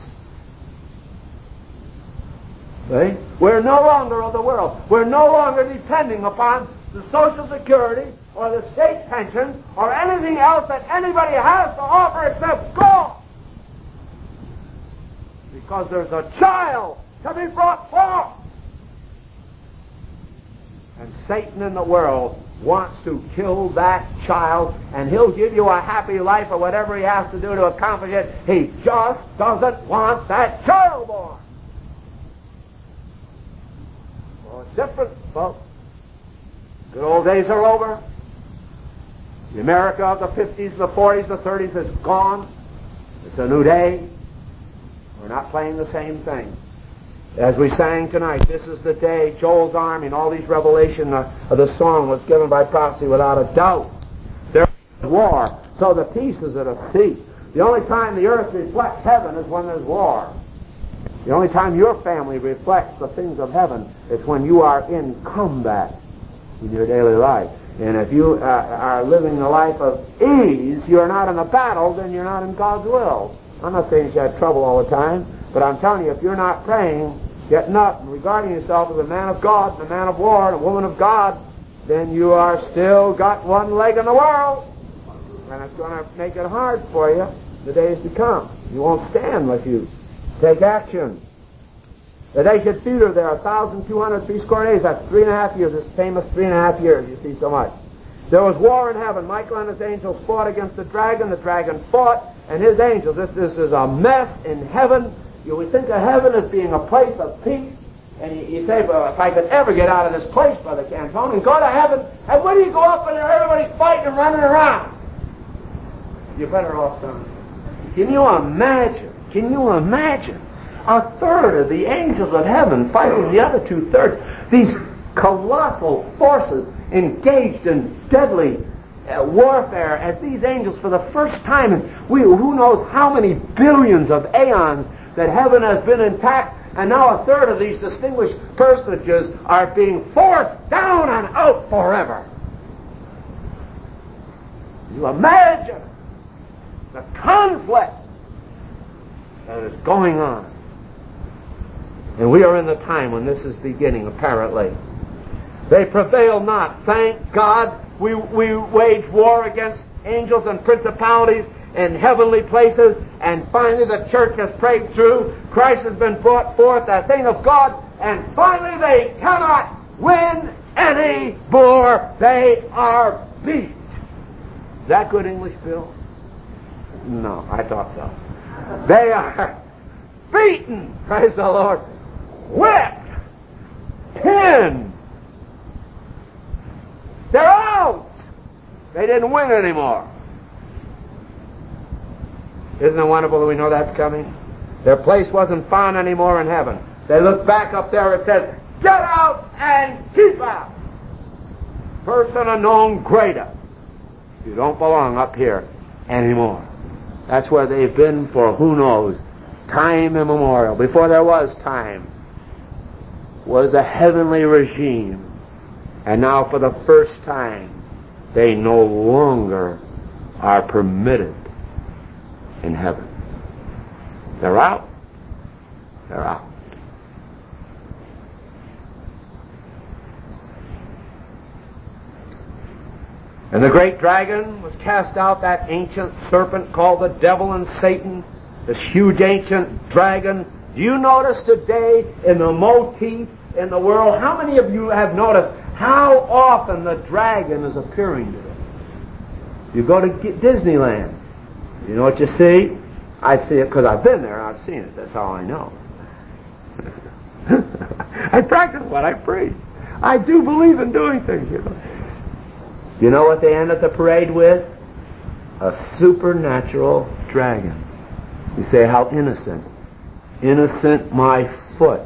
Speaker 1: See? We're no longer of the world. We're no longer depending upon the Social Security or the state pensions or anything else that anybody has to offer except God. Because there's a child to be brought forth. And Satan in the world wants to kill that child, and he'll give you a happy life or whatever he has to do to accomplish it. He just doesn't want that child born. Well, it's different, folks. Good old days are over. The America of the fifties, the forties, the thirties is gone. It's a new day. We're not playing the same thing. As we sang tonight, this is the day, Joel's army and all these revelation uh, of the song was given by prophecy without a doubt. There is war, so the peace is at a cease. The only time the earth reflects heaven is when there's war. The only time your family reflects the things of heaven is when you are in combat in your daily life. And if you uh, are living the life of ease, you're not in the battle, then you're not in God's will. I'm not saying you should have trouble all the time, but I'm telling you, if you're not praying, getting up, and regarding yourself as a man of God, and a man of war, and a woman of God, then you are still got one leg in the world. And it's going to make it hard for you the days to come. You won't stand unless you take action. The Dacian Theater there, one thousand two hundred three score days, that's three and a half years, this famous three and a half years, you see so much. There was war in heaven. Michael and his angels fought against the dragon. The dragon fought, and his angels. This, this is a mess in heaven. You would think of heaven as being a place of peace. And you, you say, well, if I could ever get out of this place, Brother Cantone, and go to heaven, and when do you go up and everybody's fighting and running around? You're better off down. Can you imagine? Can you imagine? A third of the angels of heaven fighting the other two thirds. These colossal forces engaged in deadly uh, warfare as these angels for the first time in we, who knows how many billions of aeons that heaven has been intact, and now a third of these distinguished personages are being forced down and out forever. You imagine the conflict that is going on. And we are in the time when this is beginning, apparently. They prevail not. Thank God we, we wage war against angels and principalities in heavenly places, and finally the church has prayed through. Christ has been brought forth, a thing of God, and finally they cannot win any more. They are beat. Is that good English, Bill? No, I thought so. They are beaten, praise the Lord, whipped, pinned. They're out. They didn't win anymore. Isn't it wonderful that we know that's coming? Their place wasn't found anymore in heaven. They look back up there, it says, get out and keep out. Persona non grata. You don't belong up here anymore. That's where they've been for who knows time immemorial, before there was time, was a heavenly regime. And now for the first time, they no longer are permitted in heaven. They're out. They're out. And the great dragon was cast out, that ancient serpent called the devil and Satan, this huge ancient dragon. Do you notice today in the motif in the world, how many of you have noticed how often the dragon is appearing today? You go to Disneyland, you know what you see? I see it because I've been there, I've seen it, that's all I know. I practice what I preach. I do believe in doing things, you know. You know what they end at the parade with? A supernatural dragon. You say, how innocent. Innocent my foot.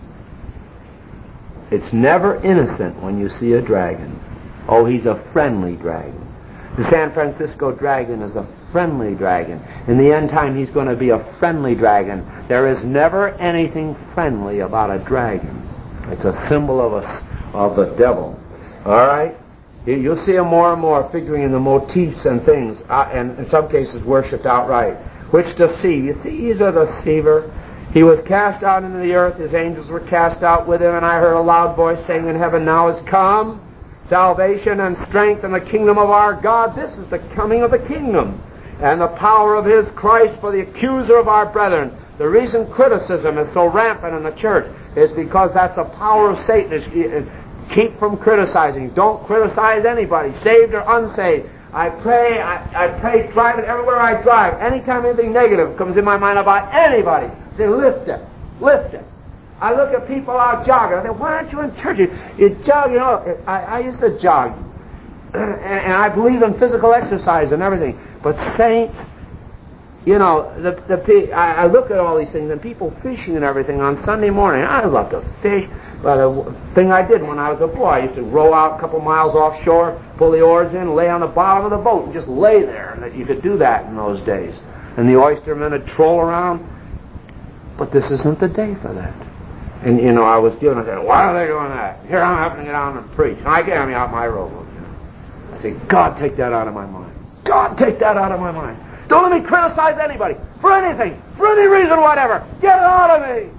Speaker 1: It's never innocent when you see a dragon. Oh, he's a friendly dragon. The San Francisco dragon is a friendly dragon. In the end time, he's going to be a friendly dragon. There is never anything friendly about a dragon. It's a symbol of, a, of the devil. All right? You'll see him more and more figuring in the motifs and things, uh, and in some cases worshipped outright. Which deceive. You see, he's a deceiver. He was cast out into the earth. His angels were cast out with him, and I heard a loud voice saying in heaven, now is come salvation and strength and the kingdom of our God. This is the coming of the kingdom and the power of his Christ, for the accuser of our brethren. The reason criticism is so rampant in the church is because that's the power of Satan. Is, keep from criticizing. Don't criticize anybody, saved or unsaved. I pray, I, I pray driving everywhere I drive. Anytime anything negative comes in my mind about anybody, I say, lift it, lift it. I look at people out jogging. I say, why aren't you in church? You, you jog, you know. I, I used to jog. And, and I believe in physical exercise and everything. But saints, you know, the, the I, I look at all these things and people fishing and everything on Sunday morning. I love to fish. But a thing I did when I was a boy, I used to row out a couple miles offshore, pull the oars in, lay on the bottom of the boat, and just lay there. And that you could do that in those days. And the oystermen would troll around. But this isn't the day for that. And, you know, I was dealing with that. Why are they doing that? Here I'm having to get down and preach. And I get me out my rowboat. You know. I say, God, take that out of my mind. God, take that out of my mind. Don't let me criticize anybody for anything, for any reason whatever. Get it out of me.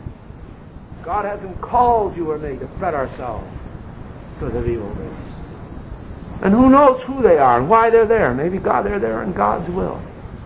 Speaker 1: God hasn't called you or me to fret ourselves because of evil days. And who knows who they are and why they're there. Maybe God, they're there in God's will.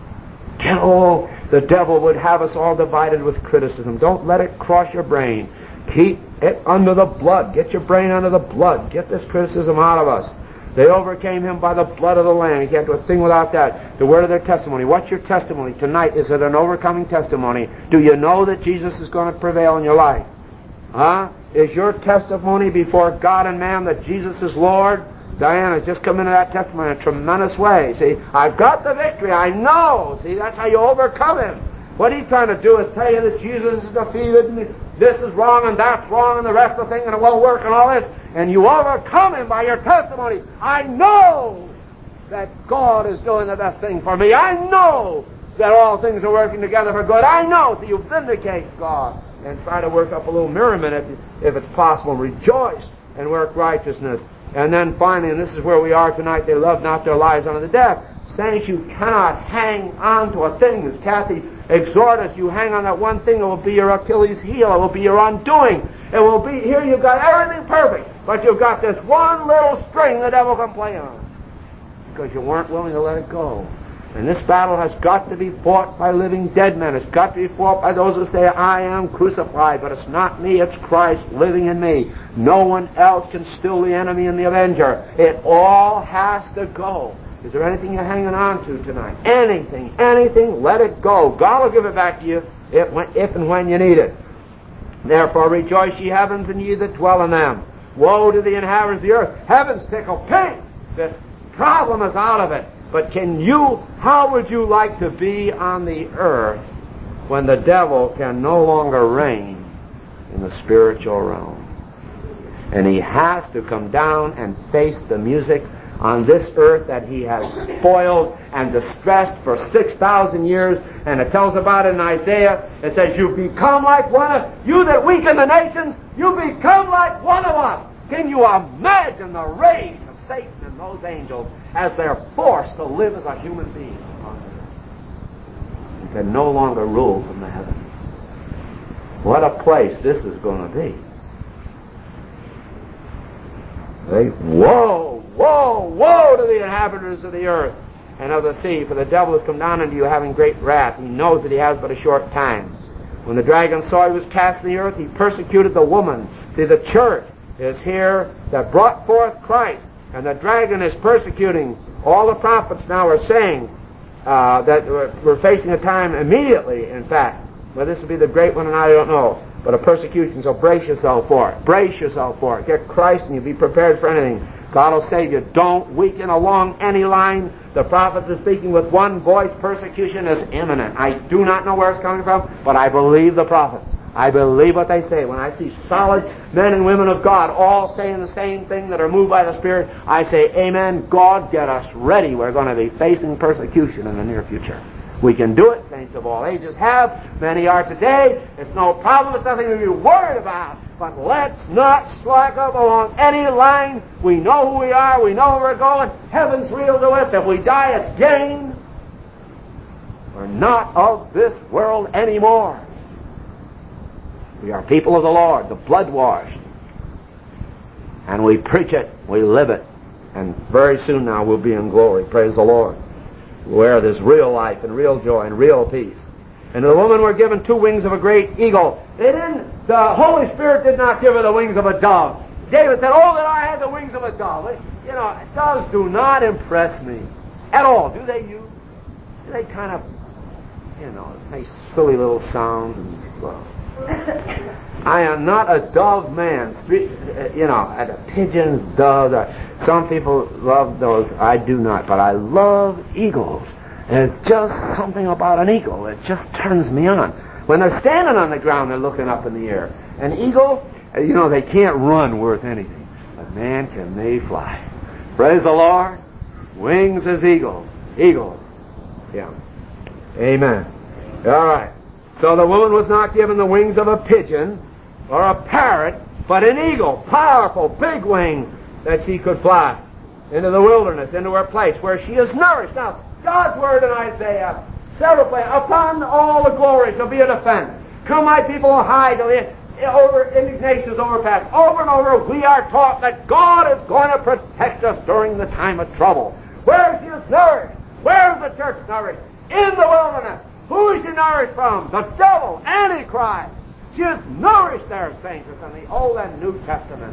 Speaker 1: Get all, the devil would have us all divided with criticism. Don't let it cross your brain. Keep it under the blood. Get your brain under the blood. Get this criticism out of us. They overcame him by the blood of the Lamb. You can't do a thing without that. The word of their testimony. What's your testimony tonight? Is it an overcoming testimony? Do you know that Jesus is going to prevail in your life? Huh? Is your testimony before God and man that Jesus is Lord? Diana, just come into that testimony in a tremendous way. See, I've got the victory. I know. See, that's how you overcome him. What he's trying to do is tell you that Jesus is defeated and this is wrong and that's wrong and the rest of the thing and it won't work and all this. And you overcome him by your testimony. I know that God is doing the best thing for me. I know that all things are working together for good. I know. So you vindicate God and try to work up a little merriment if, if it's possible. Rejoice and work righteousness. And then finally, and this is where we are tonight, they love not their lives unto the death. Saints, you cannot hang on to a thing. As Kathy exhorted us, you hang on that one thing, it will be your Achilles heel. It will be your undoing. It will be, here you've got everything perfect, but you've got this one little string the devil can play on because you weren't willing to let it go. And this battle has got to be fought by living dead men. It's got to be fought by those who say, I am crucified, but it's not me, it's Christ living in me. No one else can still the enemy and the avenger. It all has to go. Is there anything you're hanging on to tonight? Anything, anything, let it go. God will give it back to you if, when, if and when you need it. Therefore rejoice, ye heavens, and ye that dwell in them. Woe to the inhabitants of the earth. Heavens tickle pink. This problem is out of it. But can you, how would you like to be on the earth when the devil can no longer reign in the spiritual realm? And he has to come down and face the music on this earth that he has spoiled and distressed for six thousand years. And it tells about it in Isaiah. It says, you become like one of, you that weaken the nations, you become like one of us. Can you imagine the rage of Satan and those angels as they're forced to live as a human being upon the earth? You can no longer rule from the heavens. What a place this is going to be. They, woe, woe, woe to the inhabitants of the earth and of the sea, for the devil has come down unto you having great wrath. He knows that he has but a short time. When the dragon saw he was cast in the earth, he persecuted the woman. See, the church is here that brought forth Christ, and the dragon is persecuting. All the prophets now are saying uh, that we're, we're facing a time immediately, in fact, where this will be the great one, and I don't know. But a persecution, so brace yourself for it. Brace yourself for it. Get Christ and you'll be prepared for anything. God will save you. Don't weaken along any line. The prophets are speaking with one voice. Persecution is imminent. I do not know where it's coming from, but I believe the prophets. I believe what they say. When I see solid men and women of God all saying the same thing that are moved by the Spirit, I say, amen. God, get us ready. We're going to be facing persecution in the near future. We can do it. Saints of all ages have. Many are today. It's no problem. It's nothing to be worried about. But let's not slack up along any line. We know who we are. We know where we're going. Heaven's real to us. If we die, it's gain. We're not of this world anymore. We are people of the Lord, the blood-washed. And we preach it. We live it. And very soon now we'll be in glory. Praise the Lord. Where there's real life and real joy and real peace. And the woman were given two wings of a great eagle. They didn't, the Holy Spirit did not give her the wings of a dove. David said, oh, that I had the wings of a dove. You know, doves do not impress me at all. Do they you? Do they kind of, you know, make silly little sounds? And, well, I am not a dove man. Street, you know, the pigeons, doves. Some people love those. I do not. But I love eagles. And it's just something about an eagle that just turns me on. When they're standing on the ground, they're looking up in the air. An eagle, you know, they can't run worth anything. But man, can they fly. Praise the Lord. Wings as eagles. Eagles. Yeah. Amen. All right. So the woman was not given the wings of a pigeon or a parrot, but an eagle, powerful, big wing, that she could fly into the wilderness, into her place where she is nourished. Now, God's word in Isaiah, several places, upon all the glory shall be a defense. Come, my people, and hide till the over indignation is overpassed. Over and over, we are taught that God is going to protect us during the time of trouble. Where is she nourished? Where is the church nourished? In the wilderness. Who is she nourished from? The devil, Antichrist. She is nourished there, saints, in the Old and New Testament.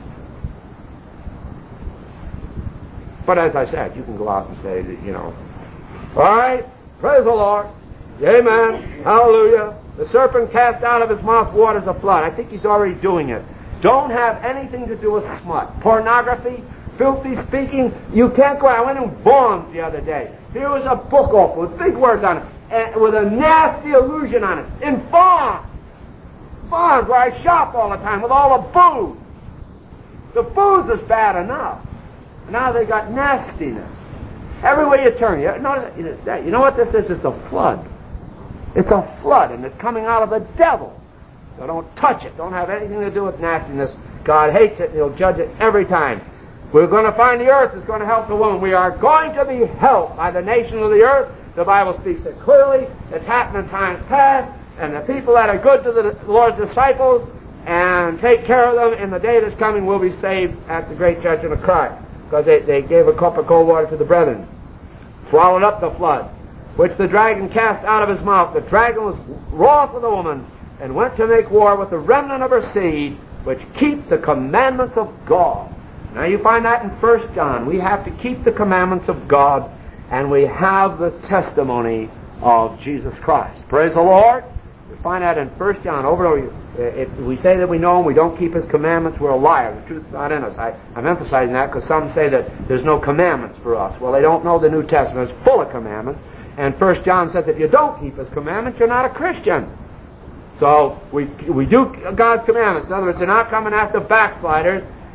Speaker 1: But as I said, you can go out and say, you know, all right, praise the Lord. Amen. Hallelujah. The serpent cast out of his mouth waters of blood. I think he's already doing it. Don't have anything to do with smut. Pornography, filthy speaking. You can't go out. I went in Vaughn's the other day. Here was a book open with big words on it, and with a nasty allusion on it. In Vaughn's. Vaughn's, where I shop all the time with all the booze. The booze is bad enough. Now they got nastiness. Everywhere you turn, you notice, you know what this is? It's a flood. It's a flood, and it's coming out of the devil. So don't touch it. Don't have anything to do with nastiness. God hates it, and He'll judge it every time. We're going to find the earth is going to help the woman. We are going to be helped by the nations of the earth. The Bible speaks it clearly. It's happened in times past, and the people that are good to the Lord's disciples and take care of them in the day that's coming will be saved at the great judgment of Christ. Because they, they gave a cup of cold water to the brethren. Swallowed up the flood, which the dragon cast out of his mouth. The dragon was wroth with the woman, and went to make war with the remnant of her seed, which keep the commandments of God. Now you find that in First John. We have to keep the commandments of God, and we have the testimony of Jesus Christ. Praise the Lord. We find that in First John. Over and over. If we say that we know Him, we don't keep His commandments, we're a liar. The truth's not in us. I, I'm emphasizing that because some say that there's no commandments for us. Well, they don't know the New Testament. It's full of commandments. And First John says if you don't keep His commandments, you're not a Christian. So we we do God's commandments. In other words, they're not coming after backsliders.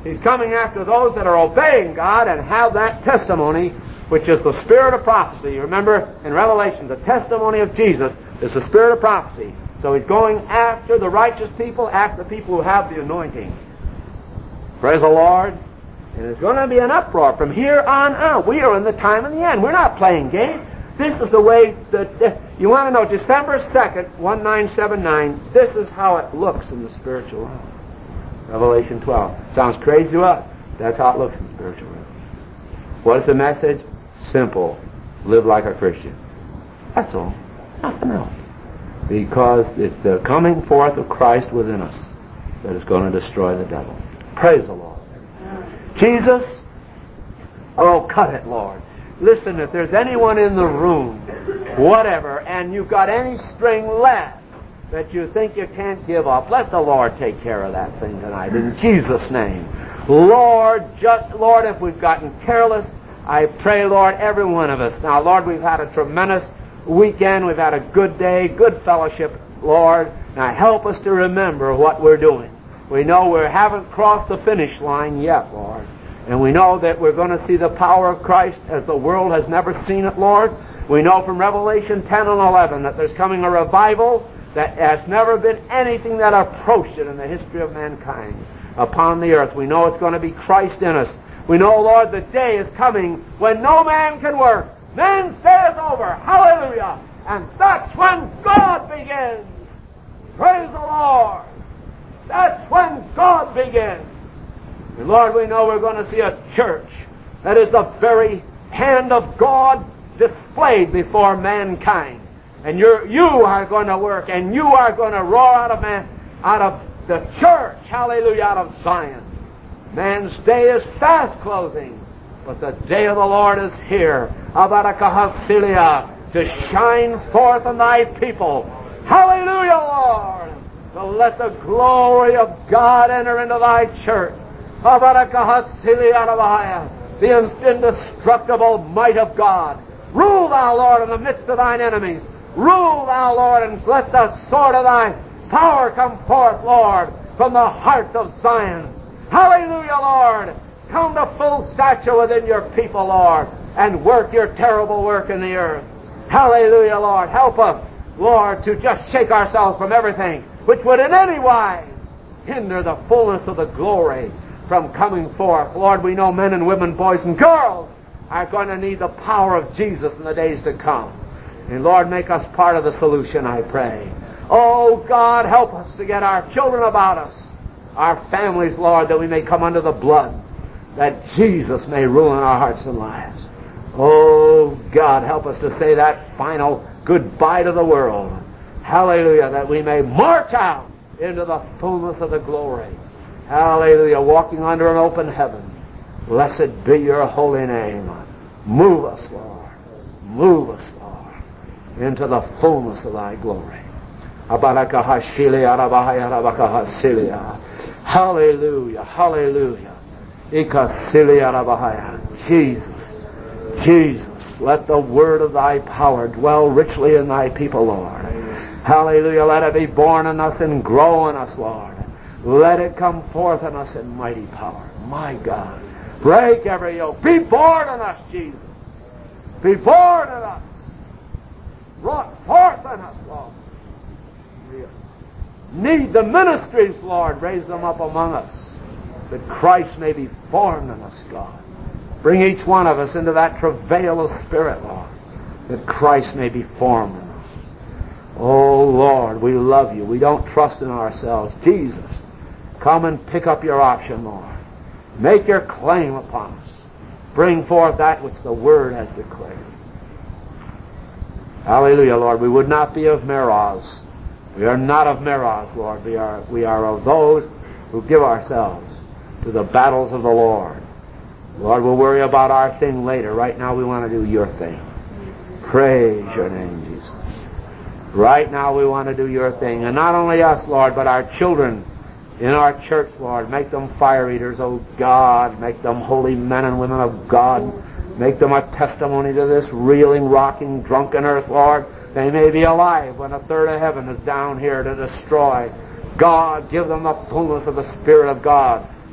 Speaker 1: He's coming after those that are obeying God and have that testimony, which is the spirit of prophecy. You remember in Revelation, the testimony of Jesus is the spirit of prophecy. So He's going after the righteous people, after the people who have the anointing. Praise the Lord. And there's going to be an uproar from here on out. We are in the time of the end. We're not playing games. This is the way that, uh, you want to know, December second, nineteen seventy-nine, this is how it looks in the spiritual realm. Revelation twelve. Sounds crazy to us. That's how it looks in the spiritual realm. What is the message? Simple. Live like a Christian. That's all. Nothing else. Because it's the coming forth of Christ within us that is going to destroy the devil. Praise the Lord. Jesus, oh, cut it, Lord. Listen, if there's anyone in the room, whatever, and you've got any string left that you think you can't give up, let the Lord take care of that thing tonight, in Jesus' name. Lord, just, Lord, if we've gotten careless, I pray, Lord, every one of us. Now, Lord, we've had a tremendous weekend. We've had a good day, good fellowship, Lord. Now, help us to remember what we're doing. We know we haven't crossed the finish line yet, Lord. And we know that we're going to see the power of Christ as the world has never seen it, Lord. We know from Revelation ten and eleven that there's coming a revival that has never been anything that approached it in the history of mankind upon the earth. We know it's going to be Christ in us. We know, Lord, the day is coming when no man can work. Man's day is over. Hallelujah. And that's when God begins. Praise the Lord. That's when God begins. And Lord, we know we're going to see a church that is the very hand of God displayed before mankind. And you're, you are going to work, and you are going to roar out of man, out of the church, hallelujah, out of Zion. Man's day is fast closing, but the day of the Lord is here. Abarakahasilia, to shine forth in thy people. Hallelujah, Lord. To let the glory of God enter into thy church. The indestructible might of God. Rule thou, Lord, in the midst of thine enemies. Rule thou, Lord, and let the sword of thy power come forth, Lord, from the heart of Zion. Hallelujah, Lord. Come to full stature within your people, Lord, and work your terrible work in the earth. Hallelujah, Lord. Help us, Lord, to just shake ourselves from everything which would in any wise hinder the fullness of the glory from coming forth. Lord, we know men and women, boys and girls are going to need the power of Jesus in the days to come. And Lord, make us part of the solution, I pray. Oh, God, help us to get our children about us, our families, Lord, that we may come under the blood, that Jesus may rule in our hearts and lives. Oh, God, help us to say that final goodbye to the world. Hallelujah, that we may march out into the fullness of the glory. Hallelujah, walking under an open heaven. Blessed be your holy name. Move us, Lord. Move us, Lord, into the fullness of thy glory. Hallelujah, hallelujah. Jesus, Jesus, let the word of thy power dwell richly in thy people, Lord. Hallelujah, let it be born in us and grow in us, Lord. Let it come forth in us in mighty power. My God, break every yoke. Be born in us, Jesus. Be born in us. Brought forth in us, Lord. Need the ministries, Lord. Raise them up among us, that Christ may be formed in us, God. Bring each one of us into that travail of spirit, Lord, that Christ may be formed in us. Oh, Lord, we love you. We don't trust in ourselves. Jesus, come and pick up your option, Lord. Make your claim upon us. Bring forth that which the Word has declared. Hallelujah, Lord. We would not be of Meroz. We are not of Meroz, Lord. We are, we are of those who give ourselves to the battles of the Lord. Lord, we'll worry about our thing later. Right now we want to do your thing. Praise your name, Jesus. Right now we want to do your thing. And not only us, Lord, but our children in our church, Lord. Make them fire eaters, oh God. Make them holy men and women of God. Make them a testimony to this reeling, rocking, drunken earth, Lord. They may be alive when a third of heaven is down here to destroy. God, give them the fullness of the Spirit of God.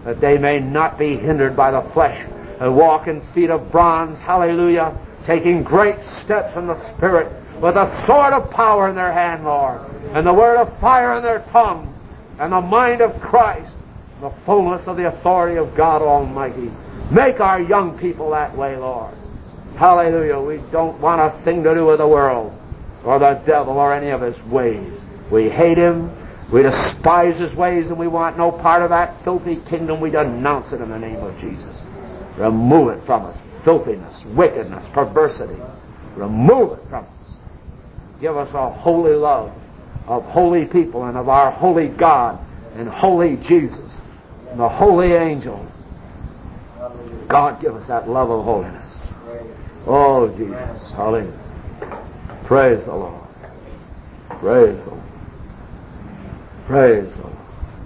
Speaker 1: that they may not be hindered by the flesh, and walk in feet of bronze, hallelujah, taking great steps in the Spirit, with a sword of power in their hand, Lord, and the word of fire in their tongue, and the mind of Christ, the fullness of the authority of God Almighty. Make our young people that way, Lord. Hallelujah. We don't want a thing to do with the world, or the devil, or any of his ways. We hate him. We despise his ways, and we want no part of that filthy kingdom. We denounce it in the name of Jesus. Remove it from us. Filthiness, wickedness, perversity. Remove it from us. Give us a holy love of holy people and of our holy God and holy Jesus and the holy angels. God, give us that love of holiness. Oh, Jesus. Hallelujah. Praise the Lord. Praise the Lord. Praise the Lord.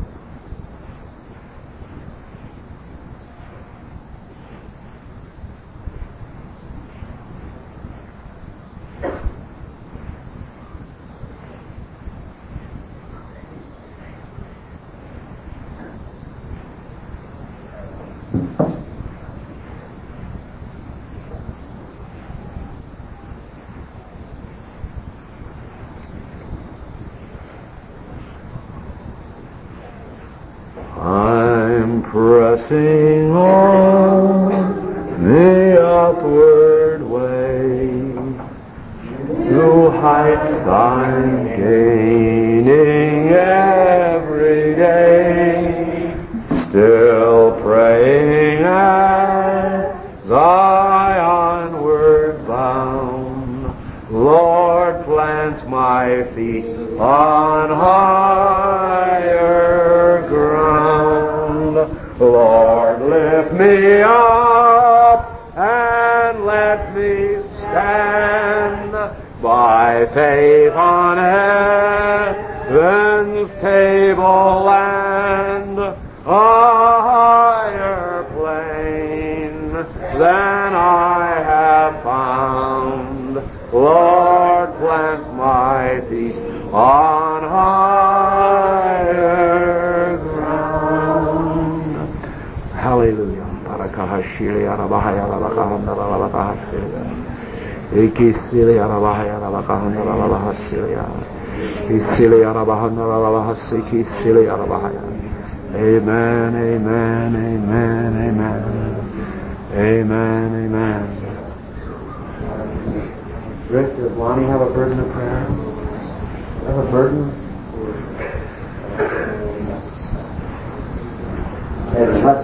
Speaker 1: Pressing on the upward way, to heights I'm gaining every day, still praying as I onward bound. Lord, plant my feet on higher ground. Lord, lift me up and let me stand by faith on heaven's tableland, a higher plane than I have found. Lord, plant my feet on higher ground. Hallelujah. Amen, amen, amen, amen. Amen, amen. Rick, does Lonnie have a burden of prayer? Have a burden? And let's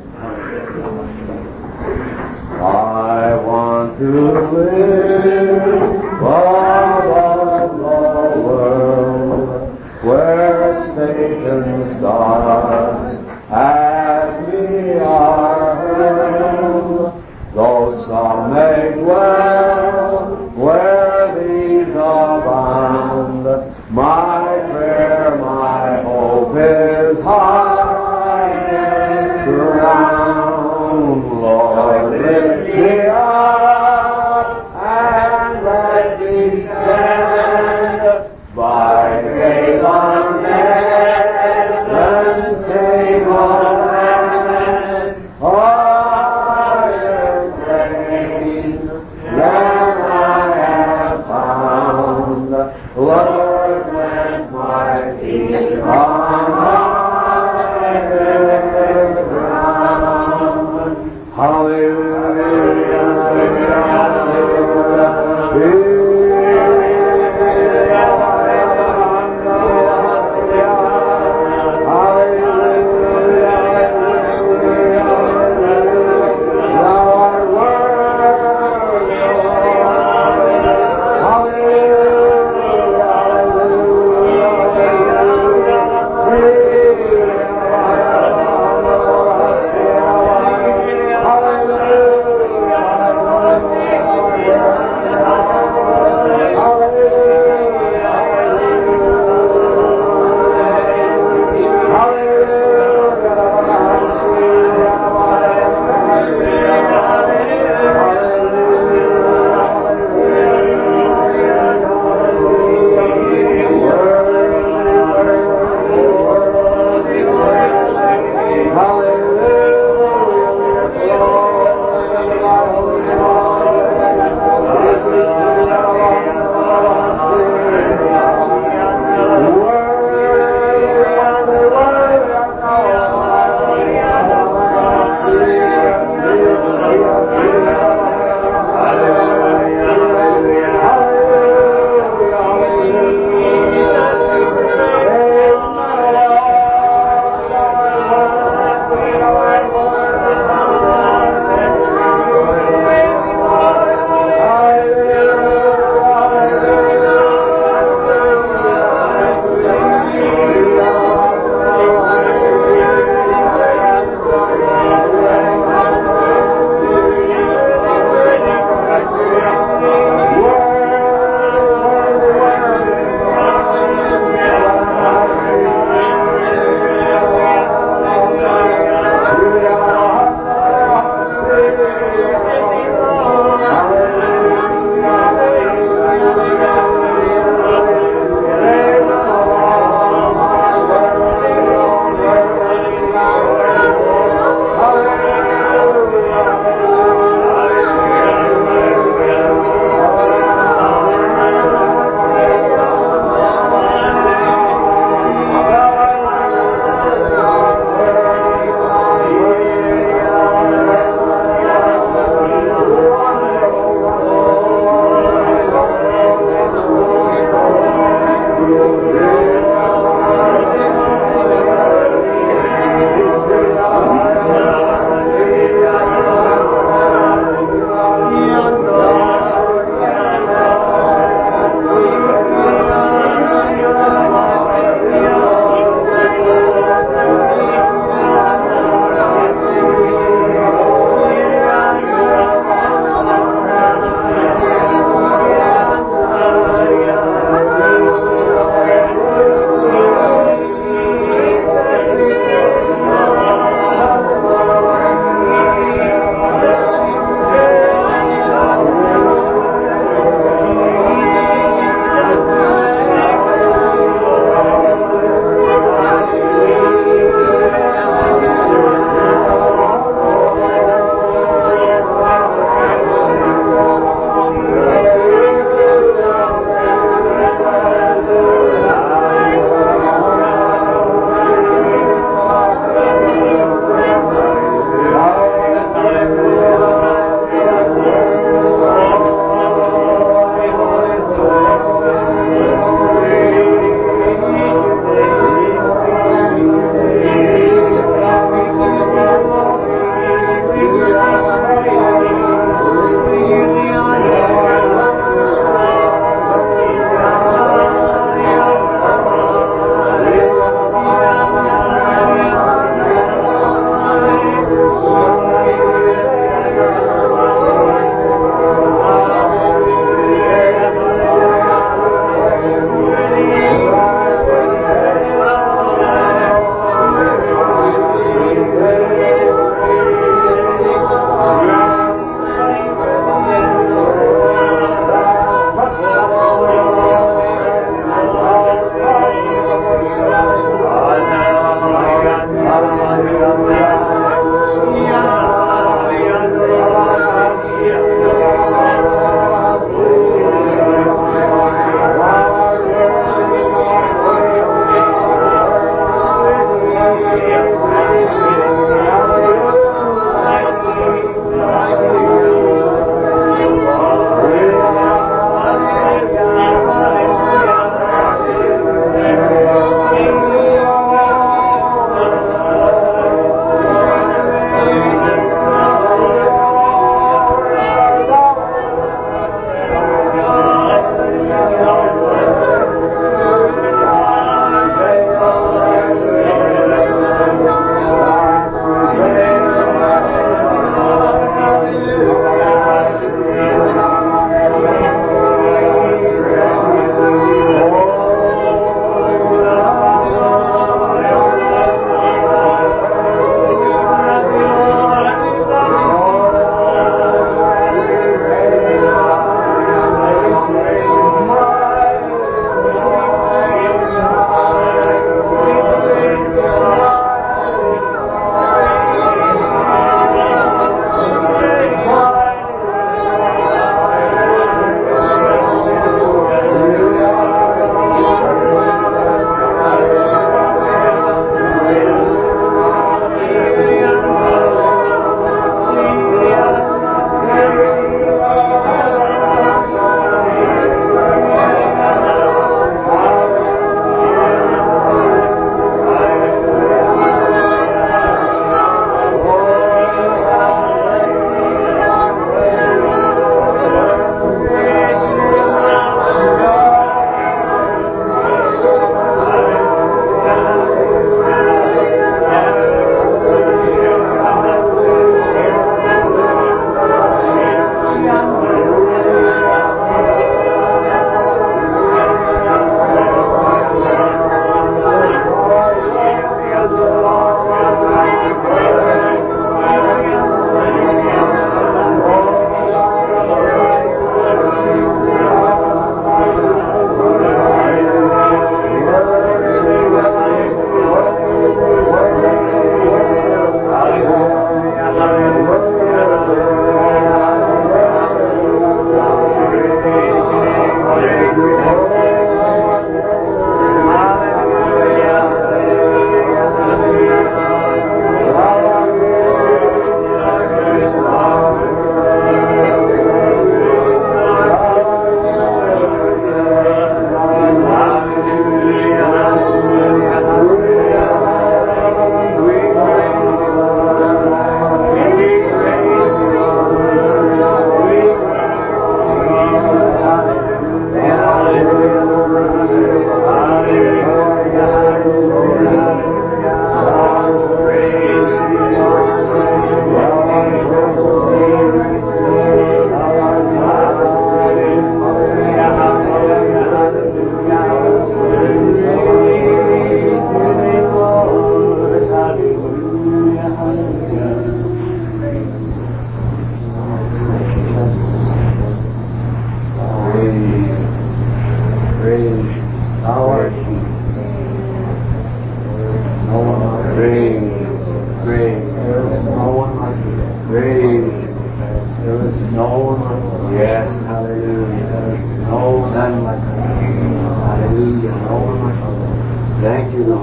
Speaker 1: I want to live above the world, where Satan's darts at me are hurled, though some may dwell where these abound. My prayer, my hope is higher ground. Lord, lift me up and let me stand by faith on heaven's tableland, higher plane than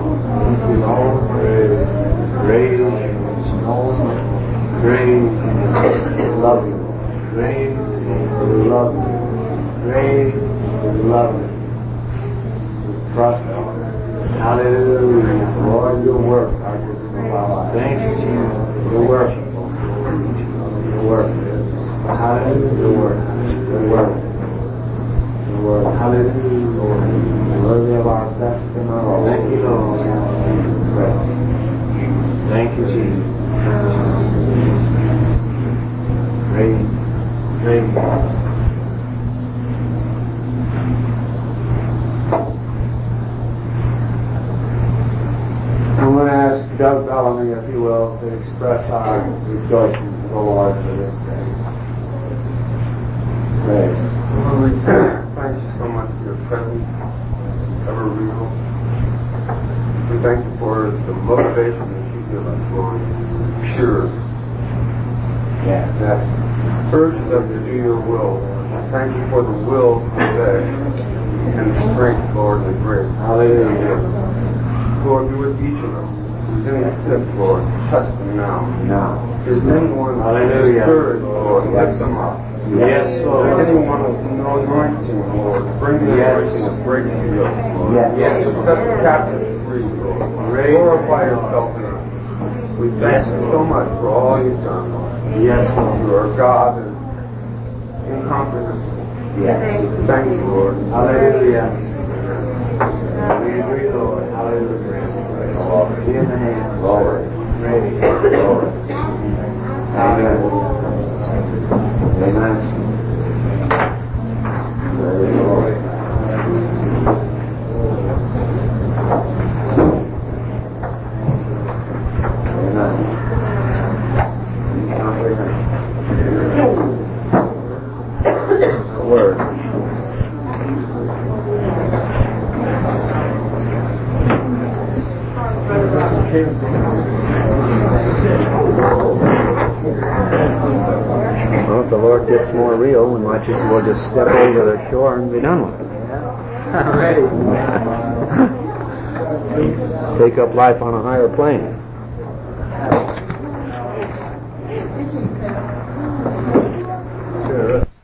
Speaker 1: Thank you, Lord. Praise you, Lord. Praise you. Love you. Praise you. Love you. Praise you. Love you. Trust you. Hallelujah. Lord, your work. Thank you, Jesus. Your work. Your work. Hallelujah. Your work. Your work. Your work. Hallelujah. Lord. Worthy of our best and our all. Thank you, Lord. Thank you, Jesus. Praise. Praise. I'm going to ask Doug Bellamy, if you will, to express our rejoicing to the Lord for this day. Praise.
Speaker 2: Lord, thank you so much for your presence, ever real. We thank you for the motivation that you give us, Lord, pure.
Speaker 1: Yes.
Speaker 2: That urges us to do your will. I thank you for the will today and the strength, Lord, and the grace.
Speaker 1: Hallelujah.
Speaker 2: Lord, be with each of us. If there's any sick, Lord, touch them now.
Speaker 1: Now.
Speaker 2: If there's anyone
Speaker 1: Hallelujah.
Speaker 2: discouraged, Lord, lift them up.
Speaker 1: Yes, Lord.
Speaker 2: If there's anyone with no anointing, Lord, bring the
Speaker 1: Yes.
Speaker 2: anointing of breaking the yoke, Lord.
Speaker 1: Yes.
Speaker 2: Yes. Set the captives free, Lord. Glorify yourself in us. We thank you so much for all you've done, Lord.
Speaker 1: Yes, Lord.
Speaker 2: You are God and incomprehensible.
Speaker 1: Yes.
Speaker 2: Thank you, Lord.
Speaker 1: Hallelujah. We agree, Lord. Hallelujah. In the name of Lord. Praise Lord. Hallelujah. Amen. Praise the Lord. Amen. The word. Well, if the Lord gets more real, we might just we'll just step over the shore and be done with it. Yeah. Ready. Take up life on a higher plane.